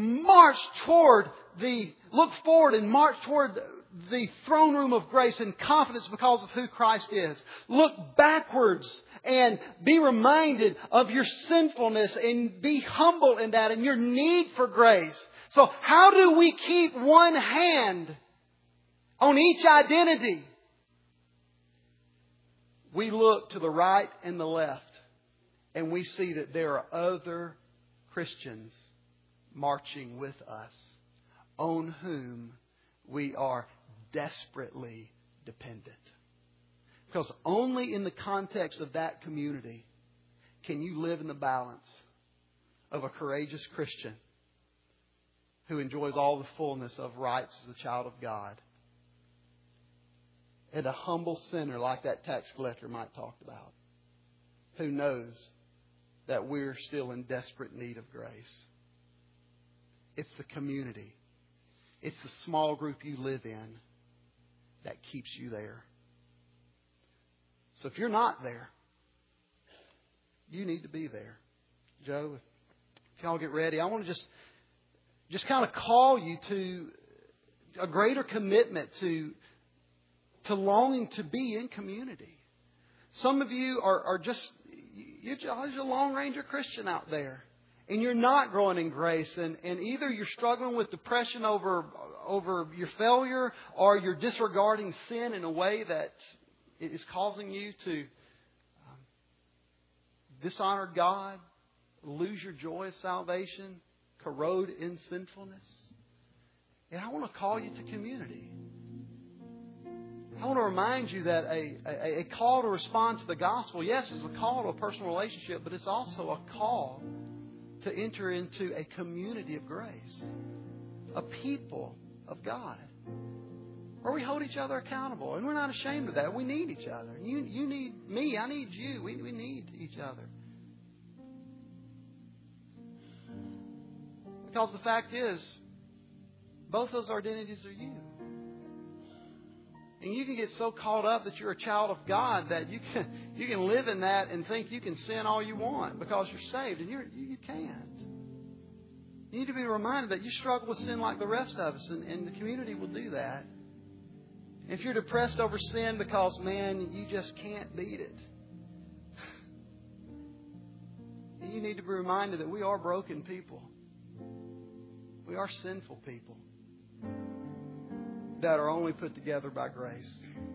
look forward and march toward the throne room of grace in confidence because of who Christ is. Look backwards and be reminded of your sinfulness and be humble in that and your need for grace. So how do we keep one hand on each identity? We look to the right and the left, and we see that there are other Christians marching with us on whom we are desperately dependent. Because only in the context of that community can you live in the balance of a courageous Christian who enjoys all the fullness of rights as a child of God, and a humble sinner like that tax collector Mike talked about, who knows that we're still in desperate need of grace. It's the community. It's the small group you live in that keeps you there. So if you're not there, you need to be there. Joe, if y'all get ready, I want to just kind of call you to a greater commitment to longing to be in community. Some of you are just, you're a Lone Ranger Christian out there. And you're not growing in grace, and either you're struggling with depression over your failure, or you're disregarding sin in a way that is causing you to dishonor God, lose your joy of salvation, corrode in sinfulness. And I want to call you to community. I want to remind you that a call to respond to the gospel, yes, is a call to a personal relationship, but it's also a call to enter into a community of grace, a people of God, where we hold each other accountable, and we're not ashamed of that. We need each other. You need me. I need you. We need each other. Because the fact is, both those identities are you. And you can get so caught up that you're a child of God that you can live in that and think you can sin all you want because you're saved, and you can't. You need to be reminded that you struggle with sin like the rest of us, and the community will do that. If you're depressed over sin because, man, you just can't beat it, you need to be reminded that we are broken people. We are sinful people that are only put together by grace,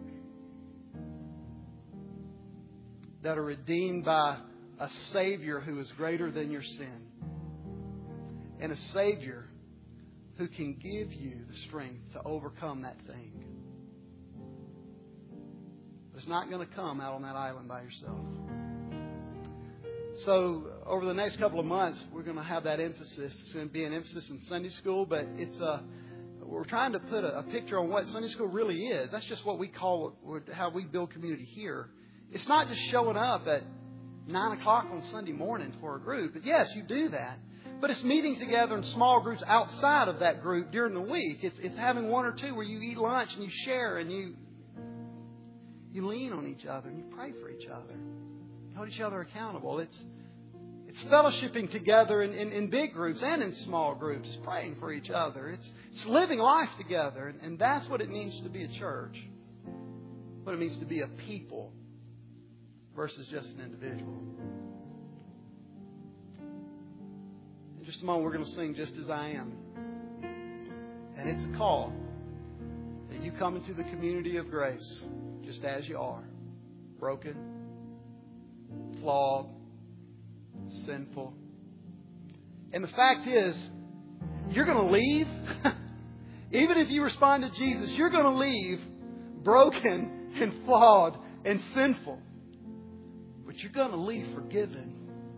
that are redeemed by a Savior who is greater than your sin, and a Savior who can give you the strength to overcome that thing. It's not going to come out on that island by yourself. So over the next couple of months, we're going to have that emphasis. It's going to be an emphasis in Sunday school, but we're trying to put a picture on what Sunday school really is. That's just what we call how we build community here. It's not just showing up at 9 o'clock on Sunday morning for a group. But yes, you do that. But it's meeting together in small groups outside of that group during the week. It's having one or two where you eat lunch and you share and you lean on each other and you pray for each other. You hold each other accountable. It's fellowshipping together in big groups and in small groups. It's praying for each other. It's living life together. And that's what it means to be a church. What it means to be a people versus just an individual. In just a moment, we're going to sing Just As I Am. And it's a call that you come into the community of grace just as you are. Broken, flawed, sinful. And the fact is, you're going to leave. Even if you respond to Jesus, you're going to leave broken and flawed and sinful. But you're going to leave forgiven.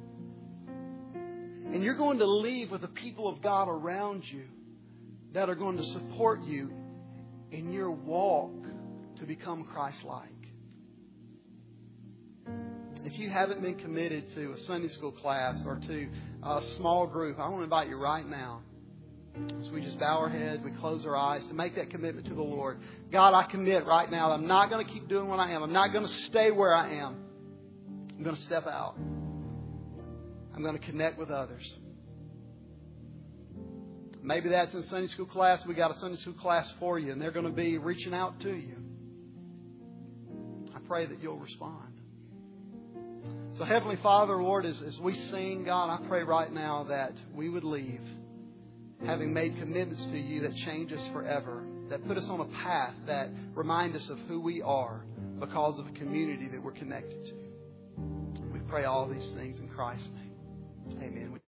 And you're going to leave with the people of God around you that are going to support you in your walk to become Christ-like. If you haven't been committed to a Sunday school class or to a small group, I want to invite you right now. So we just bow our head, we close our eyes to make that commitment to the Lord. God, I commit right now. I'm not going to keep doing what I am. I'm not going to stay where I am. I'm going to step out. I'm going to connect with others. Maybe that's in Sunday school class. We got a Sunday school class for you, and they're going to be reaching out to you. I pray that you'll respond. So Heavenly Father, Lord, as we sing, God, I pray right now that we would leave having made commitments to you that change us forever, that put us on a path that remind us of who we are because of a community that we're connected to. We pray all these things in Christ's name. Amen.